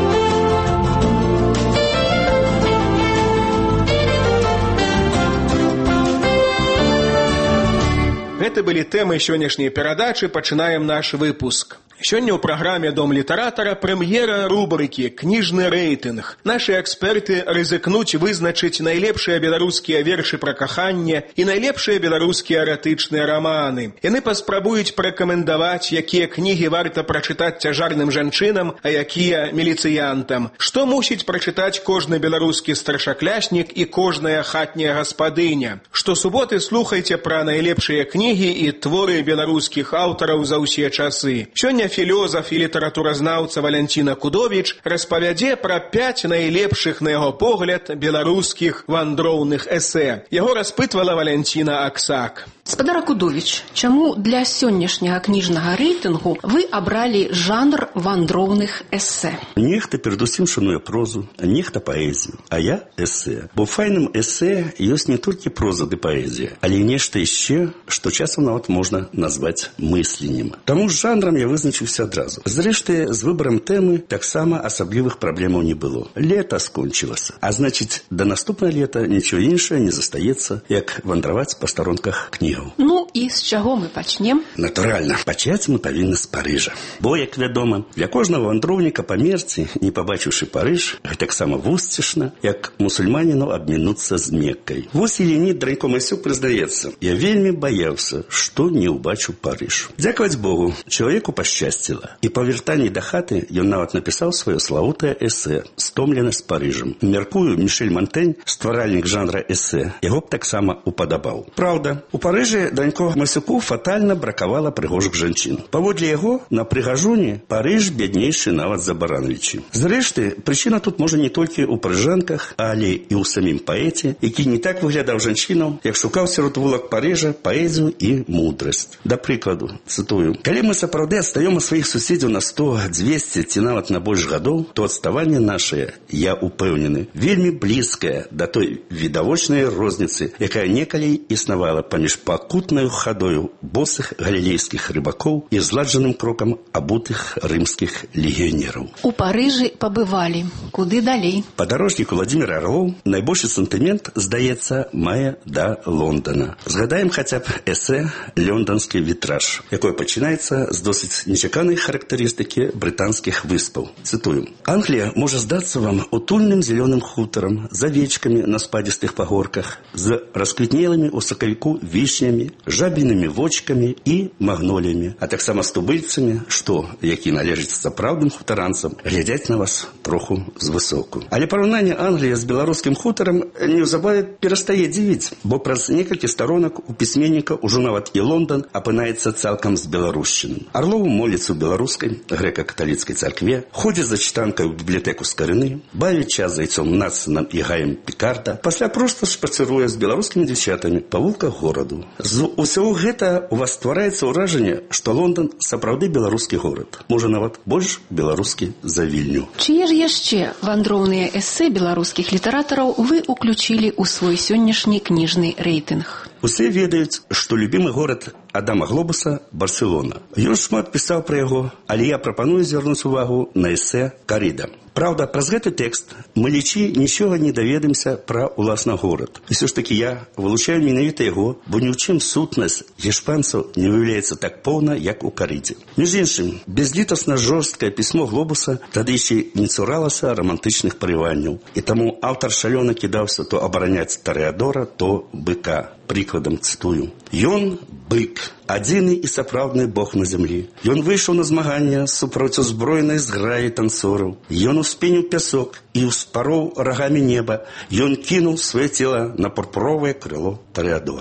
Гэта былі тэмы сённяшняй перадачы, пачынаем наш выпуск. Сёння ў праграме «Дом літаратара» прэм'ера рубрыкі «Кніжны рэйтынг». Нашы эксперты рызыкнуць вызначыць найлепшыя беларускія вершы пра каханне і найлепшыя беларускія эратычныя раманы. Яны паспрабуюць парэкамендаваць, якія кнігі варта прачытаць цяжарным жанчынам, а якія міліцыянтам. Што мусіць прачытаць кожны беларускі старшакляснік і кожная хатняя гаспадыня. Штосуботы слухайце пра найлепшыя кнігі і творы беларускіх аўтараў за ўсе часы. Сёння філёзаф і літаратуразнаўца Валянціна Кудовіч распавядзе пра пяць найлепшых, на яго погляд, беларускіх вандроўных эсэ. Яго распытвала Валянціна Аксак. Спадара Кудовіч, чаму для сённяшняга кніжнага рэйтынгу вы абралі жанр вандроўных эсэ? Нехта перадусім шануе прозу, а нехта паэзію, а я эсэ. Бо файным эсэ ёсць не толькі проза ды паэзія, але і нешта яшчэ, што часам нават можна назваць мысленнем. Таму з жанрам я вызначыўся адразу. Зрэшты, з выбарам тэмы таксама асаблівых праблемаў не было. Лета скончылася, а значыць, да наступнае лета нічого іншае не застаецца, як вандраваць па старонках кніг. Ну і з чаго мы пачнем? Натуральна, пачаць мы павінны з Парыжа. Бо, як вядома, для кожнага вандроўніка памерці, не пабачыўшы Парыж, гэтаксама вусцішна, як мусульманіну абмінуцца з Меккай. Вось і Леонід Дранько-Масюк прызнаецца: я вельмі баяўся, што не ўбачыў Парыж. Дзякаваць Богу, чалавеку пашчасціла. І па вяртанні да хаты ён нават напісаў сваё славутае эсэ «Стомленасць Парыжам». Мяркую, Мішэль Монтень, стваральнік жанра эсэ, яго б таксама упадабаў. Праўда, у Парыжы Дранько-Масюку фатальна бракавала прыгожых жанчын. Паводле яго, на прыгажуні Парыж бяднейшы нават за Барановичі. Зрэшты, прычына тут можа не толькі ў парыжанках, але і ў самім паэце, які не так выглядаў жанчынаў, як шукаў сярод вулак Парыжа паэзію і мудрасць. Да прыкладу, цытую: «Калі мы сапраўды адстаём ад сваіх суседзяў на сто, дзвесце ці нават на больш гадоў, то адставанне нашае, я упэўнены, вельмі блізкае да той відавочнай розніцы, якая некалі існавала паміж пакутнаю хадою босых галілейскіх рыбакоў і зладжаным крокам абутых рымскіх легіянераў». У Парыжы пабывалі. Куды далей? Падарожнік Уладзімір Арлоў найбольшы сантымент, здаецца, мае да Лондона. Згадаем хаця б эсэ «Лондонскі вітраж», якое пачынаецца з досыць нечаканай характарыстыкі брытанскіх выспаў. Цытую: «Англія можа здацца вам утульным зялёным хутарам, з авечкамі на спадзістых пагорках, з расквітнелымі ў сакавіку вішнямі, жабінымі вочкамі і магноліямі, а таксама з тубыльцамі, што, які належаць сапраўдным хутаранцам, глядзяць на вас троху звысоку». Але параўнанне Англіі з беларускім хутарам неўзабаве перастае дзівіць, бо праз некалькі старонак у пісьменніка ўжо нават і Лондон апынаецца цалкам з беларушчыным. Арлоў моліцца ў беларускай грэка-каталіцкай царкве, ходзіць за чытанкай у бібліятэку Скарыны, бавіць час з айцом Надсонам і Гаем Пікарда, пасля проста шпацыруе з беларускімі дзяўчатамі па вулках гораду. З усяго гэта у вас ствараецца ўражанне, што Лондон сапраўды беларускі горад, можа нават больш беларускі за Вільню. Чые ж яшчэ вандроўныя эсэ беларускіх літаратараў вы уключілі ў свой сённяшні кніжны рэйтынг? Усе ведаюць, што любімы горад Адама Глобуса – Барселона. Ён шмат пісаў пра яго, але я прапаную звярнуць увагу на эсэ «Каріда». Праўда, праз гэты тэкст мы лічы нічога не даведаемся пра ўласна горад. І ўсё ж такі я вылучаю менавіта яго, бо ні ў чым сутнасць гішпанцаў не выяўляецца так поўна, як у «Карідзе». Між іншым, безлітасна жорсткае пісьмо Глобуса тады яшчэ не цуралася романтычных парыванняў. І таму аўтар шалёна кідаўся то абараняць Тарэадора, то быка. Прыкладам цытую: «Ён бык, адзіны і сапраўдны бог на зямлі. Ён выйшаў на змаганне супроць узброенай зграі танцораў. Ён успеніў пясок і ўспароў рагамі неба. Ён кінуў сваё цела на пурпуровае крыло Тарэадора».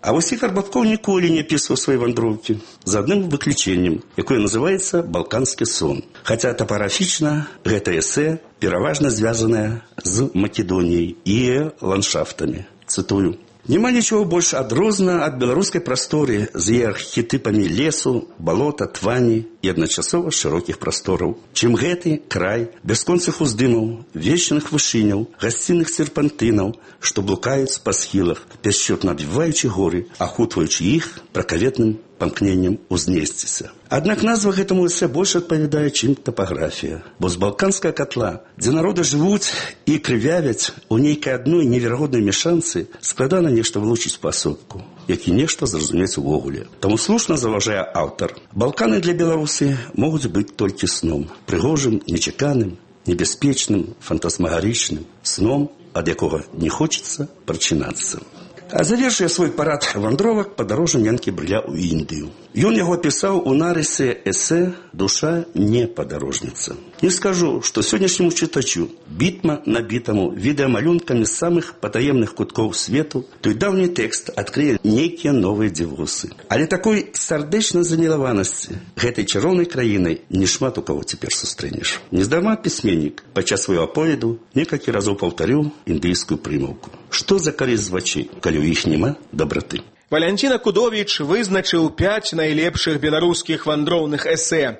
А вось Ігор Бабкоў ніколі не апісваў свае вандроўкі, з адным выключэннем, якое называецца «Балканскі сон». Хаця тапаграфічна гэта эсэ пераважна звязанае з Македоніяй і ландшафтамі. Цытую. Няма нічого больш адрозна ад беларускай прасторы з яе архетыпамі лесу, балота, твані і адначасова шырокіх прастораў, чым гэты край бясконцых уздымаў, вечных вышыняў, гасцінных серпантынаў, што блукаюць па схілах, бясчутна абвіваючы горы, ахутваючы іх пракаветным памкненнем узнесціся. Аднак назва гэтаму эсэ больш адпавядае, чым тапаграфія. Бо з балканская катла, дзе народы жывуць і крывявяць у нейкай адной неверагоднай мяшанцы, складана нешта вылучыць паасобку, як і нешта зразумець увогуле. Таму слушна заўважае аўтар. Балканы для беларусы могуць быць толькі сном. Прыгожым, нечаканым, небяспечным, фантасмагарычным. Сном, ад якога не хочацца прачынацца. А завершуе свой парад вандровак падарожжам Янкі Брыля ў Індыю. Ён яго пісаў у нарысе эсэ «Душа не падарожніца». Не скажу, што сённяшняму чытачу, бітма набітаму відэамалюнкамі з самых патаемных куткоў свету, той даўні тэкст адкрые нейкія новыя дзівосы. Але такой сардэчнай замілаванасці гэтай чароўнай краінай нешмат у каго цяпер сустрэнеш. Нездарма пісьменнік падчас свайго аповеду некалькі разоў паўтарыў індыйскую прымаўку. Што за карысць з вачэй, калі ў іх няма дабраты? Валянціна Кудовіч вызначыў пяць найлепшых беларускіх вандроўных эсэ.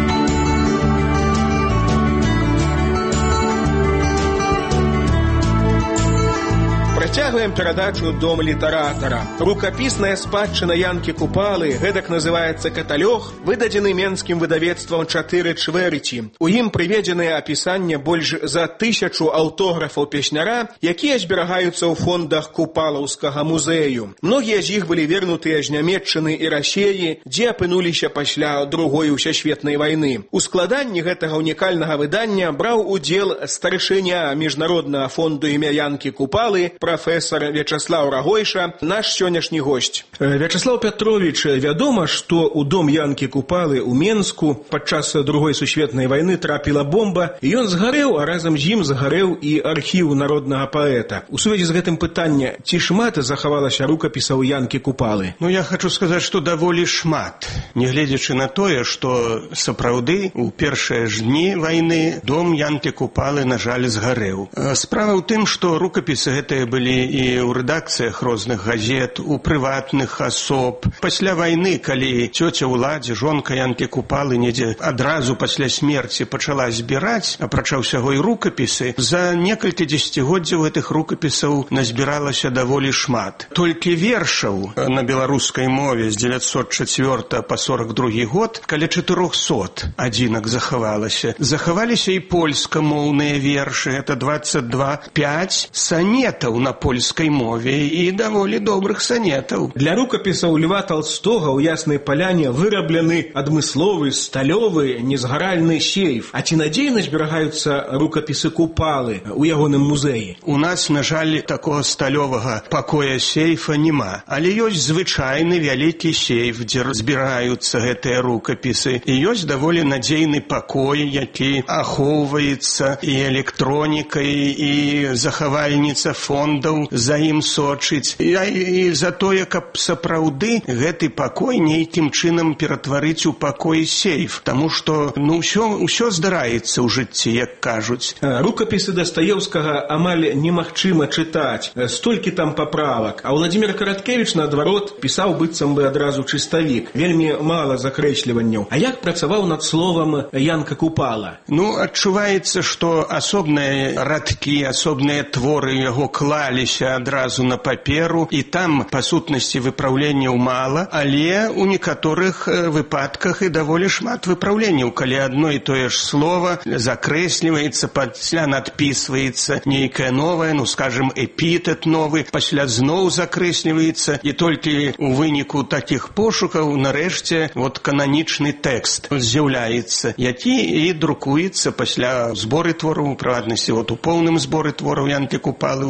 Працягваем перадачу «Дом літаратара». Рукапісная спадчына Янкі Купалы, гэтак называецца каталог, выдадзены менскім выдавецтвам «Чатыры чвэрці». У ім прыведзеныя апісанне больш за тысячу аўтографаў песняра, якія зберагаюцца ў фондах Купалаўскага музею. Многія з іх былі вернутыя з Нямецчыны і Расеі, дзе апынуліся пасля другой усесветнай вайны. У складанні гэтага унікальнага выдання браў удзел старшыня міжнароднага фонду імя Янкі Купалы, прафесор Вячаслаў Рагойша, наш сённяшні госць. Вячаслаў Пятрович, вядома, што ў дом Янкі Купалы ў Менску падчас другой сусветнай вайны трапіла бомба, і ён згарэў, а разам з ім згарэў і архіў народнага паэта. У сувязі з гэтым пытання, ці шмат захавалася рукапісаў Янкі Купалы? Ну, я хочу сказаць, што даволі шмат. Нягледзячы на тое, што сапраўды у першыя ж дні вайны дом Янкі Купалы, на жаль, згарэў. Справа ў тым, што рукапісы гэтыя былі і ў рэдакцыях розных газет, у прыватных асоб. Пасля вайны, калі цёця ўладзе, жонка Янкі Купалы недзе адразу пасля смерці пачала збіраць, апрача ўсяго і рукапісы, за некалькі дзесяцігоддзяў гэтых рукапісаў назбіралася даволі шмат. Толькі вершаў на беларускай мове з дзевяцьсот чацвёртага па сорак другі год каля чатырохсот адзінак захавалася. Захаваліся і польскамоўныя вершы, это дваццаць два, пяць санетаў на польскай мове і даволі добрых санетаў. Для рукапісаў Льва Толстога ў Яснай Паляне выраблены адмысловы, сталёвы, незгаральны сейф. А ці надзейна зберагаюцца рукапісы Купалы ў ягоным музеі? У нас, на жаль, такога сталёвага пакоя сейфа няма. Але ёсць звычайны вялікі сейф, дзе збіраюцца гэтыя рукапісы. І ёсць даволі надзейны пакой, які ахоўваецца і электронікай, і захавальніца фондаў за ім сочыць. І, і за тое, каб сапраўды гэты пакой нейкім чынам ператварыць у пакой сейф. Таму што, ну, ўсё, ўсё здараецца ў жыцці, як кажуць. Рукапісы Дастаеўскага амаль немагчыма чытаць. Столькі там паправак. А Владзімір Караткевіч, наадварот, пісаў быццам бы адразу чыставік. Вельмі мала закрэсліванняў. А як працаваў над словам Янка Купала? Ну, адчуваецца, што асобныя радкі, асобныя творы яго клаліся адразу на паперу, і там, па сутнасці, выпраўленняў мала, але у некаторых выпадках і даволі шмат выпраўленняў, калі адно і тое ж слова закрэсліваецца, пасля надпісваецца нейкае новае, ну, скажем, эпітэт новы, пасля зноў закрэсліваецца, і толькі у выніку такіх пошукаў, нарэшце, вот кананічны тэкст з'яўляецца, які і друкуецца пасля зборы твораў, у прыватнасці, вот у поўным зборы твораў Янкі Купалы ў гэтых дзесяцігоддзях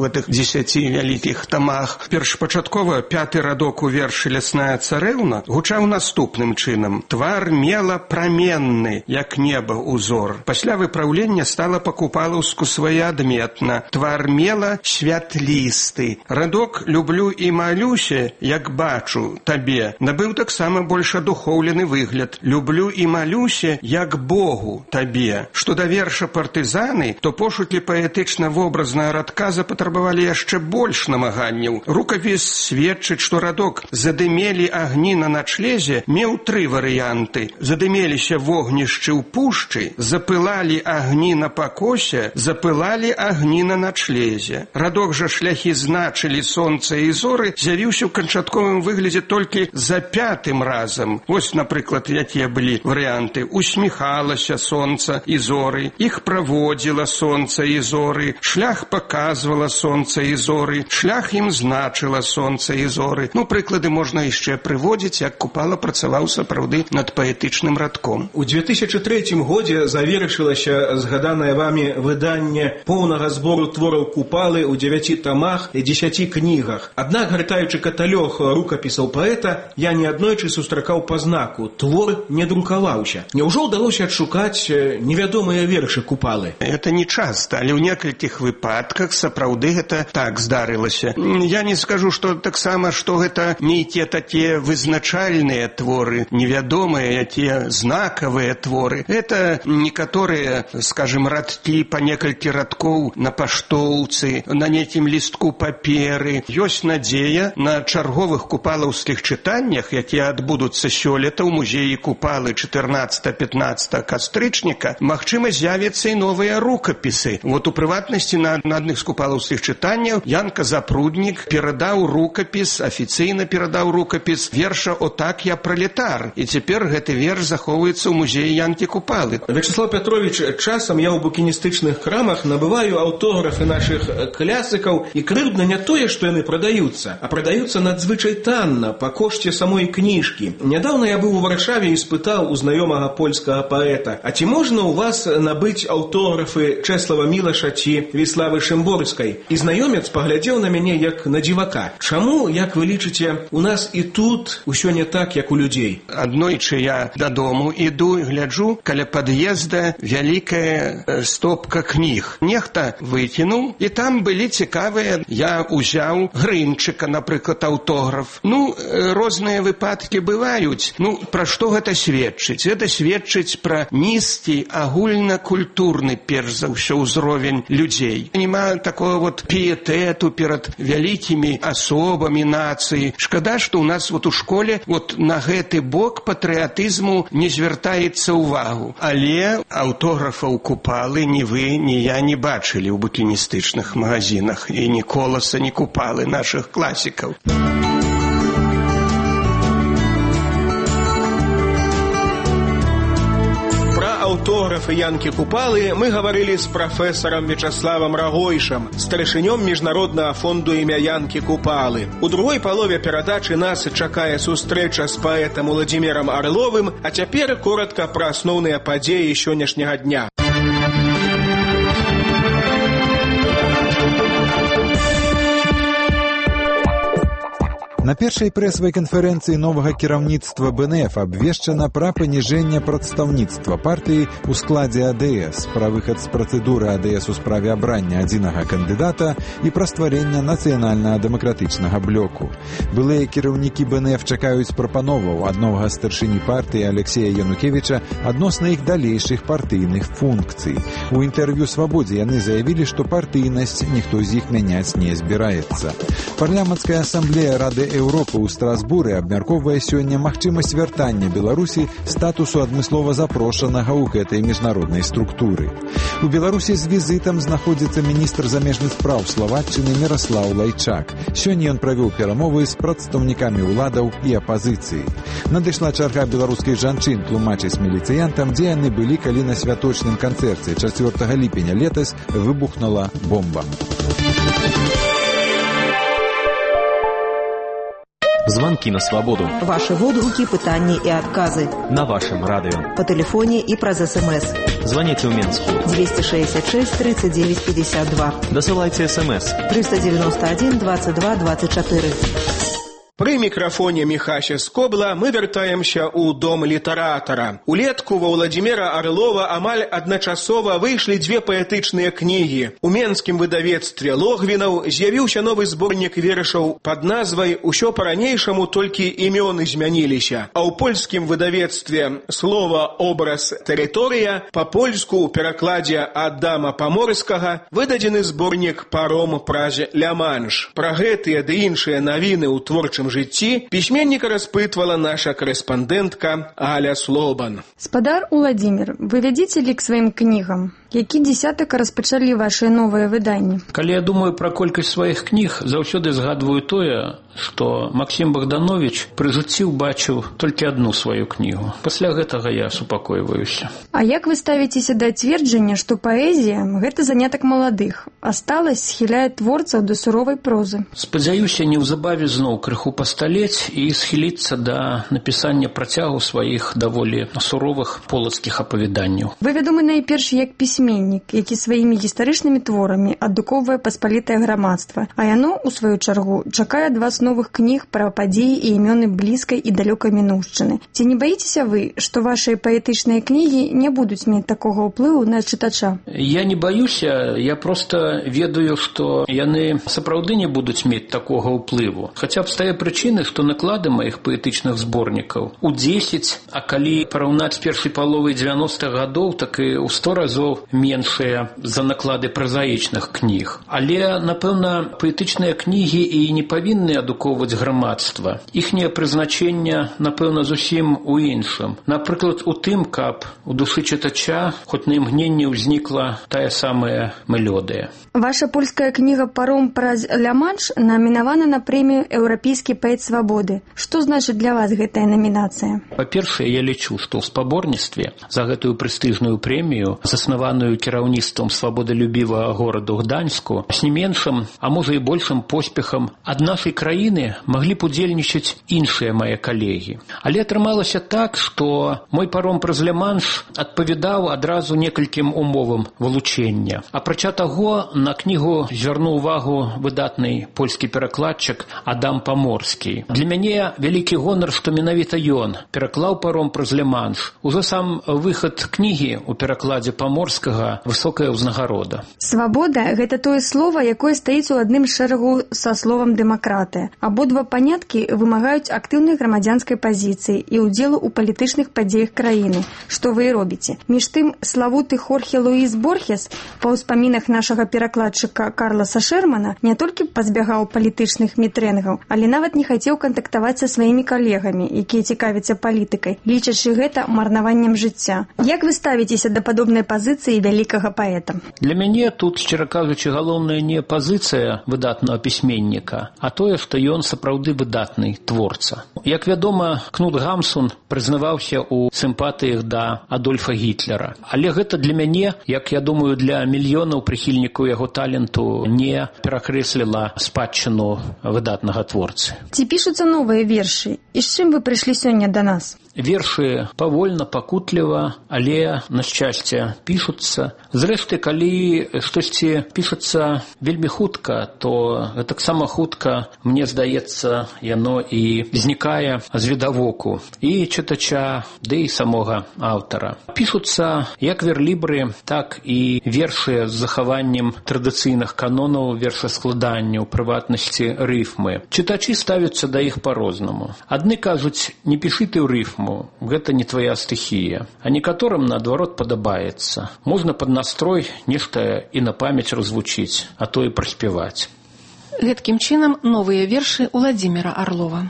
дзесяці вялікіх тамах. Першапачаткова пяты радок у вершы «Лясная царэўна» гучаў наступным чынам: «Твар мела праменны, як неба ўзор». Пасля выпраўлення стала па-купалаўску своеадметна: «Твар мела святлісты». Радок «Люблю і малюся, як бачу табе» набыў таксама больш адухоўлены выгляд: «Люблю і малюся, як Богу табе». Што да верша «Партызаны», то пошукі паэтычна-вобразнага радка запатрабавалі яшчэ больш намаганняў. Рукапіс сведчыць, што радок «Задымелі агні на начлезе» меў тры варыянты: задымеліся вогнішчы ў пушчы, запылалі агні на пакосе, запылалі агні на начлезе. Радок жа «Шляхі значылі сонца і зоры» з'явіўся ў канчатковым выглядзе толькі за пятым разам. Вось, напрыклад, якія былі варыянты: «Усміхалася сонца і зоры», «Іх праводзіла сонца і зоры», «Шлях паказвала сонца і зоры», «Шлях ім значыла сонца і зоры». Ну, прыклады можна яшчэ прыводзіць, як Купала працаваў сапраўды над паэтычным радком. У две тысячи третьем годзе завершылася згаданае вамі выданне поўнага збору твораў Купалы ў дзевяці тамах і дзесяці кнігах. Аднак, гартаючы каталог рукапісаў паэта, я неаднойчы сустракаў па знаку: твор не друкаваўся. Няўжо ўдалося адшукаць невядомыя вершы Купалы? Это не часто, але ў некалькіх выпадках сапраўды гэта так здарылася. Я не скажу, што таксама, што гэта нейкія такія вызначальныя творы, невядомыя, якія знакавыя творы. Это некаторыя, скажем, радкі па некалькі радкоў на паштоўцы, на нейкім лістку паперы. Ёсць надзея на чарговых купалаўскіх чытаннях, якія адбудуцца сёлета ў музеі Купалы чатырнаццатага-пятнаццатага кастрычніка, магчыма, з'явяцца і новыя рукапісы. Вот у прыватнасці на, на адных з купалаўскіх чытанняў Янка Запруднік перадаў рукапіс, афіцыйна перадаў рукапіс верша «О так я пролетар». І цяпер гэты верш захоўваецца ў музеі Янкі Купалы. Вячеслав Петрович, часам я ў букіністычных крамах набываю аўтографы нашых клясыкаў, і крыўдна не тое, што яны прадаюцца, а прадаюцца надзвычай танна, па кошце самой кніжкі. Нядаўна я быў у Варшаве і спытаў у знаёмага польскага паэта: а ці можна ў вас набыць аўтографы Чэслава Мілаша ці Віславы Шымборскай? І знаёмец паглядзеў на мяне як на дзівака. Чаму, як вы лічыце, у нас і тут усё не так, як у людзей? Аднойчы я дадому іду і гляджу, каля пад'езда вялікая стопка кніг. Нехта выкінуў, і там былі цікавыя. Я узяў Грынчыка, напрыклад, аўтограф. Ну, розныя выпадкі бываюць. Ну, пра што гэта сведчыць? Гэта сведчыць пра нізкі агульнакультурны, перш за ўсё, ўзровень людзей. Нема такого вот піетэту перад вялікімі асобамі нацыі. Шкада, што ў нас вот у школе вот на гэты бок патрыятызму не звяртаецца ўвагу. Але аўтографаў Купалы ні вы, ні я не бачылі ў букіністычных магазинах, і ні Коласа, ні Купалы, нашых класікаў. Аўтографы Янкі Купалы мы гаварылі з прафесарам Вячаславам Рагойшам, старшынём міжнароднага фонду імя Янкі Купалы. У другой палове перадачы нас чакае сустрэча з паэтам Уладзімірам Арловым, а цяпер коратка пра асноўныя падзеі сённяшняга дня. На першай прэсавай канферэнцыі новага кіраўніцтва БНФ абвешчана пра паніжэнне прадстаўніцтва партыі ў складзе АДС, пра выхад з працэдуры АДС у справе абрання адзінага кандыдата і пра стварэнне нацыянальнага дэмакратычнага блоку. Былыя кіраўнікі БНФ чакаюць прапановаў ад новага старшыні партыі Алексея Янукевіча адносна іх далейшых партыйных функцый. У інтэрв'ю «Свабодзе» яны заявілі, што партыйнасць ніхто з іх мяняць не збіраецца. Парламенцкая асамблея Рады Еўропы ў Страсбуры абмяркоўвае сёння магчымасць вяртання Беларусі статусу адмыслова запрошанага ў гэтай міжнароднай структуры. У Беларусі з візітам знаходзіцца міністр замежных спраў Славаччыны Міраслаў Лайчак. Сёння ён правёў перамовы з прадстаўнікамі ўладаў і апазіцыі. Надышла чарга беларускіх жанчын тлумачыць міліцыянтам, дзе яны былі, калі на святочным канцэрце чацвёртага ліпеня летась выбухнула бомба. Звонки на свободу. Ваши водгуки, пытания и отказы. На вашем радио. По телефоне и праз СМС. Звоните в Минск. двести шестьдесят шесть тридцать девять пятьдесят два. Дасылайце смс. триста девяносто один двадцать два двадцать четыре. Пры мікрафоне Міхася Скобла мы вяртаемся ў дом літаратара. Улетку ва Ўладзіміра Арлова амаль адначасова выйшлі дзве паэтычныя кнігі. У менскім выдавецтве Логвінаў з'явіўся новы зборнік вершаў пад назвай «Усё па-ранейшаму, толькі імёны змяніліся». А ў польскім выдавецтве «Слова, образ, тэрыторыя» па-польску ў перакладзе Адама Паморскага выдадзены зборнік «Паром праз Ля-Манш». Пра гэтыя ды іншыя навіны ў творчым жыцці пісьменніка распытвала наша корэспандэнтка Аля Слобан. Спадар Уладзімір, вы вядзіце лік сваім кнігам? Які дзесятак распачалі вашыя новыя выданні? Калі я думаю пра колькасць сваіх кніг, заўсёды згадваю тое, што Максім Богданович пры жыцці ўбачыў толькі адну сваю кнігу. Пасля гэтага я супакойваюся. А як вы ставіцеся да цверджання, што паэзія – гэта занятак маладых, а сталасць схіляе творцаў да суровай прозы? Спадзяюся, неўзабаве зноў крыху пасталець і схіліцца да напісання працягу сваіх даволі суровых полацкіх апавяданняў. Вы вядомы найперш як пісьменнік, які сваімі гістарычнымі творамі адукоўвае паспалітае грамадства, а яно, у сваю чаргу, чакае ад вас новых кніг пра падзеі і імёны блізкай і далёкай мінуўшчыны. Ці не баіцеся вы, што вашыя паэтычныя кнігі не будуць мець такога ўплыву на чытача? Я не баюся, я проста ведаю, што яны сапраўды не будуць мець такога ўплыву. Хаця б з тае прычыны, што наклады маіх паэтычных зборнікаў у дзесяць, а калі параўнаць з першай паловай дзевяностых гадоў, так і ў сто разоў меншыя за наклады празаічных кніг. Але, напэўна, паэтычныя кнігі і не павінны адукоўваць грамадства. Іхняе прызначэнне, напэўна, зусім у іншым. Напрыклад, у тым, каб у душы чытача хоць на імгненне ўзнікла тая самая мелодыя. Ваша польская кніга «Паром праз Ля-Манш» намінавана на прэмію «Еўрапейскі паэт свабоды». Што значыць для вас гэтая намінацыя? Па-першае, я лічу, што ў спаборніцтве за гэтую прэстыжную прэмію, заснаваную кіраўніцтвам свабодалюбівага гораду Гданьску, з не меншым, а можа і большым поспехам ад нашай краіны маглі б удзельнічаць іншыя мае калегі. Але атрымалася так, што мой «Паром праз Ля-Манш» адпавядаў адразу некалькім умовам вылучэння. Апрача таго, на кнігу звярнуў увагу выдатны польскі перакладчык Адам Паморскі. Для мяне вялікі гонар, што менавіта ён пераклаў «Паром праз Ля-Манш». Ужо сам выхад кнігі ў перакладзе Паморскага высокая ўзнагарода. Свабода – гэта тое слова, якое стаіць у адным шэрагу са словам «дэмакратыя». Абодва паняткі вымагаюць актыўнай грамадзянскай пазіцыі і ўдзелу ў палітычных падзеях краіны, што вы і робіце. Між тым, славуты Хорхе Луіс Борхес па ўспамінах нашага перакладчыка Карласа Шермана не толькі пазбягаў палітычных мітрэнгаў, але нават не хацеў кантактаваць са сваімі калегамі, якія цікавяцца палітыкай, лічачы гэта марнаваннем жыцця. Як вы ставіцеся да падобнай пазіцыі вялікага паэта? Для мяне тут, шчыра кажучы, галоўная не пазіцыя выдатнага пісьменніка, а тое, што ён сапраўды выдатны творца. Як вядома, Кнут Гамсун прызнаваўся ў сімпатыях да Адольфа Гітлера. Але гэта для мяне, як я думаю, для мільёнаў прыхільнікаў яго таленту не перакрэсліла спадчыну выдатнага творцы. Ці пішуцца новыя вершы? І з чым вы прыйшлі сёння да нас? Вершы павольна, пакутліва, але, на шчасце, пішуцца. Зрэшты, калі штосьці пішацца вельмі хутка, то таксама хутка, мне здаецца, яно і знікае з відавоку і чытача, ды і самога аўтара. Пішуцца як верлібры, так і вершы з захаваннем традыцыйных канонаў вершаскладання, у прыватнасці рыфмы. Чытачы ставяцца да іх па-рознаму. Адны кажуць, не пішы ты ў рыфму, гэта не твоя стыхія. А некаторым, наадварот, падабаецца. Можна пад настрой нешта і на памяць развучыць, а то і праспяваць. Гэткім чынам новыя вершы Уладзіміра Арлова.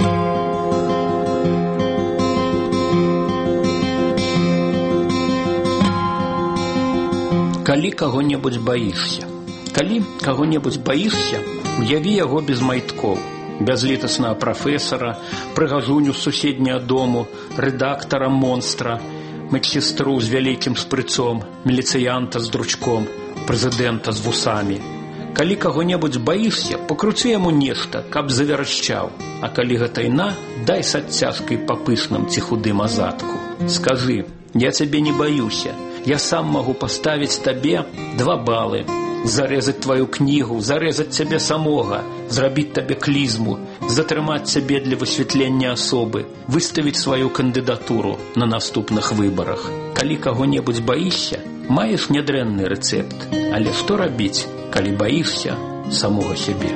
Калі каго-небудзь баішся. Калі каго-небудзь баішся, уяві яго без майткоў. Бязлітаснага прафесара, прыгажуню з суседняга дому, рэдактара монстра, медсестру з вялікім шпрыцом, міліцыянта з дручком, прэзідэнта з вусамі. Калі каго-небудзь баішся, пакруці яму нешта, каб завярашчаў. А калі гэта іна, дай с адцяжкай па пышным ці худым азадку. Скажы, я цябе не баюся, я сам магу паставіць табе два балы, зарэзаць твою кнігу, зарэзаць цябе самога, зрабіць табе клізму, затрымаць цябе для высвятлення асобы, выставіць сваю кандыдатуру на наступных выбарах. Калі каго-небудзь баішся, маеш нядрэнны рэцэпт, але што рабіць, калі баішся самога сябе?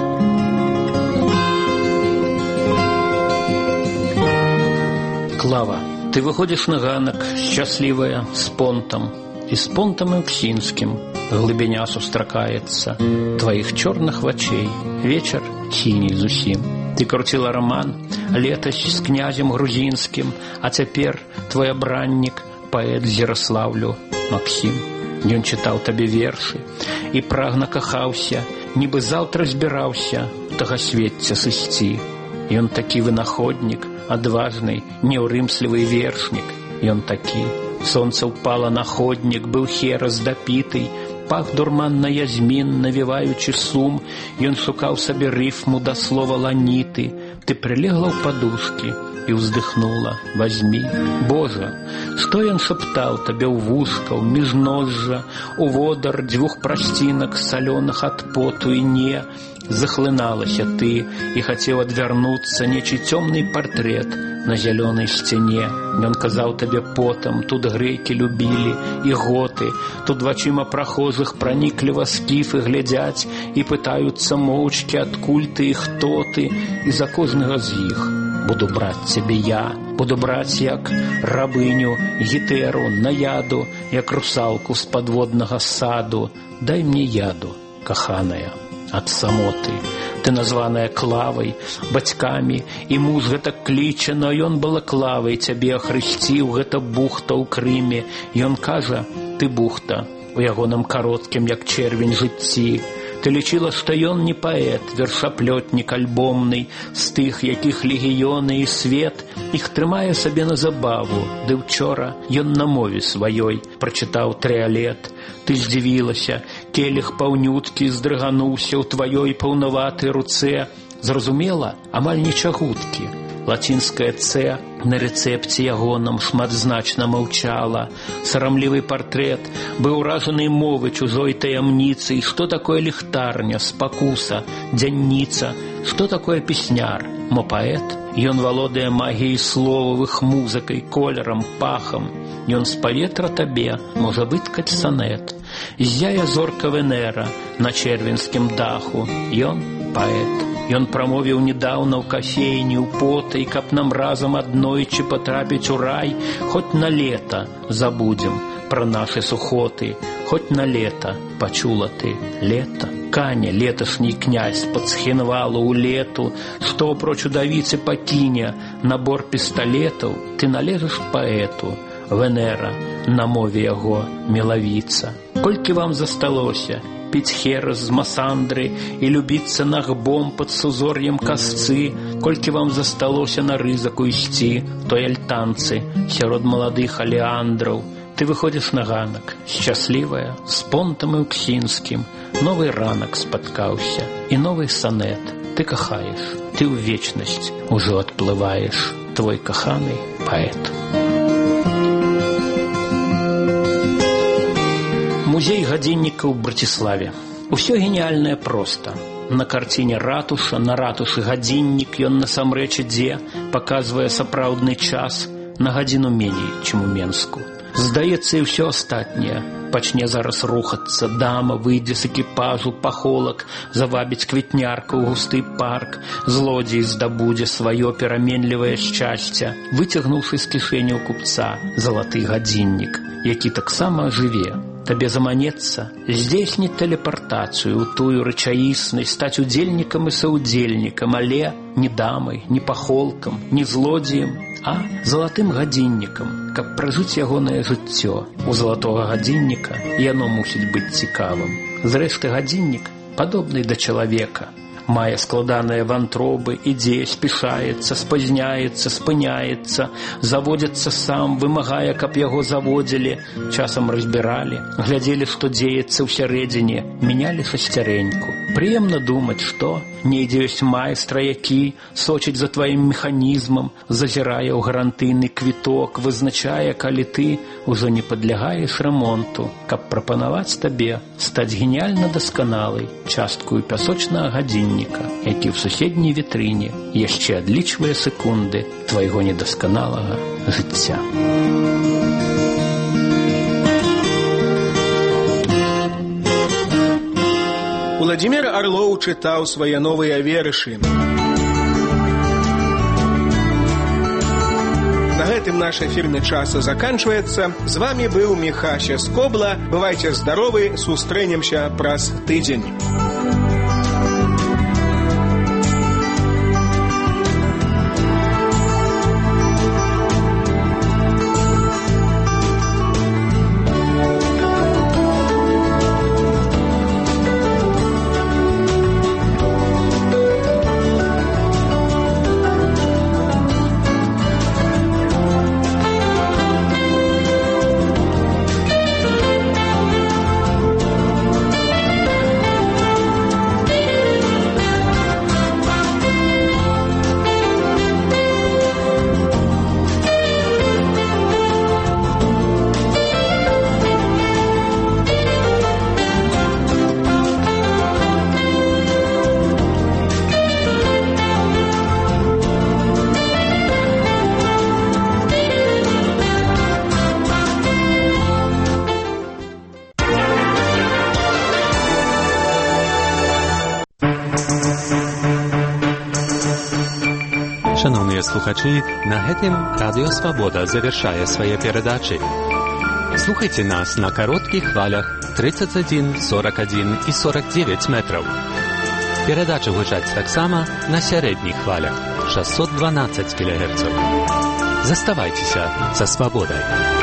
Клава, ты выходзіш на ганак, шчаслівая, з понтам, і з понтам Еўксінскім глыбіня сустракаецца тваіх чорных вачэй, вечар сіний зусім. Ты круціла роман летась з князем грузінскім, а цяпер твой абраннік, паэт з Ярослаўлю Максім. Ён чытаў табе вершы і прагна кахаўся, нібы заўтра збіраўся тагасвецця сысці. Ён такі вынаходнік, адважны, неўрымслівы вершнік. Ён такі. Сонце ўпала на ходнік, быў херас дапіты, пах дурманна язмін, навіваючы сум. Ён шукаў сабе рыфму да слова ланіты. Ты прилегла ў падушкі і ўздыхнула: «Возьми». Божа, што ён шаптаў табе ў вушка, ў міжножжа, у водар дзвюх прасцінак салёных ад поту і не. Захлыналася ты і хацеў адвярнуцца нечы цёмны партрэт на зялёнай сцяне. Ён казаў табе потам: тут грэкі любілі і готы, тут вачыма прахожых пранікліва скіфы глядзяць і пытаюцца моўчкі, адкуль ты і хто ты, і за кожнага з іх буду браць цябе я, буду браць як рабыню, гітэру, наяду, як русалку з падводнага саду. Дай мне яду, каханая, ад самоты. Ты названая Клавай, бацькамі, і муж гэтак кліча, но ён балаклавай цябе ахрысціў, гэта бухта ў Крыме. Ён кажа: ты бухта, у ягоным кароткім, як чэрвень, жыцці. Ты лічыла, што ён не паэт, вершаплётнік альбомны, з тых, якіх легіёны і свет іх трымае сабе на забаву. Ды ўчора ён на мове сваёй прачытаў трыалет. Ты здзівілася, келіх паўнюткі здрыгануўся ў тваёй паўнаватай руцэ. Зразумела, амаль не чагуткі. Лацінскае «Ц» на рэцэпце ягоным шматзначна маўчала. Сарамлівы партрэт быў уражаны мовы чужой таямніцы. Што такое ліхтарня, спакуса, дзянніца? Што такое песняр? Мо паэт? Ён валодае магіяй словавых, музыкай, колерам, пахам. Ён з паветра табе можа выткаць санет. Ззяе зорка Венера на чэрвенскім даху. Ён паэт. Ён прамовіў недаўна ў кафейні, у потай, каб нам разам аднойчы патрапіць у рай. Хоць на лета забудзем пра нашы сухоты, хоць на лета пачула ты лета. Каня, леташні князь пад Схенвалу ў лету, што апроч удавіцы пакіне набор пісталетаў. Ты належыш паэту, Венера, на мове яго мелавіца. Колькі вам засталося піць херас з масандры і любіцца нагбом пад сузор'ем касцы? Колькі вам засталося на рызыку ісці той альтанцы сярод маладых алеандраў? Ты выходзіш на ганак, шчаслівая, з понтам Еўксінскім. Новы ранак спаткаўся і новы санет. Ты кахаеш, ты ў вечнасць ужо адплываеш, твой каханы паэт. Музей гадзінніка ў Браціславе. Усё геніяльнае проста. На карціне ратуша, на ратушы гадзіннік, ён насамрэч ідзе, паказвае сапраўдны час на гадзіну меней, чым у Менску. Здаецца, і ўсё астатняе пачне зараз рухацца. Дама выйдзе з экіпажу, пахолак завабіць квітнярка ў густы парк. Злодзей здабудзе сваё пераменлівае шчасце, выцягнуўшы з кішэні ў купца залаты гадзіннік, які таксама жыве. Табе заманецца здзейсніць тэлепартацыю ў тую рэчаіснасць, стаць удзельнікам і саўдзельнікам, але не дамай, не пахолкам, не злодзеем, а залатым гадзіннікам, каб пражыць ягонае жыццё. У залатога гадзінніка яно мусіць быць цікавым. Зрэшты, гадзіннік падобны да чалавека, мае складаныя вантробы, ідзе, спішаецца, спазняецца, спыняецца, заводзіцца сам, вымагае, каб яго заводзілі, часам разбіралі, глядзелі, што дзеецца ўсярэдзіне, мянялі шасцярэньку. Прыемна думаць, што недзе ёсць майстра, які сочыць за тваім механізмам, зазірае ў гарантыйны квіток, вызначае, калі ты ўжо не падлягаеш рамонту, каб прапанаваць табе стаць геніяльна дасканалай часткаю пясочнага гадзінніка, які ў суседняй вітрыне яшчэ адлічвае секунды твайго недасканалага жыцця. Владимир Орлов чытаў свае новыя вершы. На гэтым наш эфірны час заканчваецца. З вами быў Міхася Скобла. Бывайце здаровы, сустрэнемся праз тыдзень. Шановні слухачі, на гэтым Радіо Свабода завершае свае перадачы. Слухайте нас на кароткіх хвалях тридцать один, сорок один и сорок девять метров. Перадачы гучаць таксама на сярэдніх хвалях шестьсот двенадцать килогерцов. Заставайцеся са Свабодай.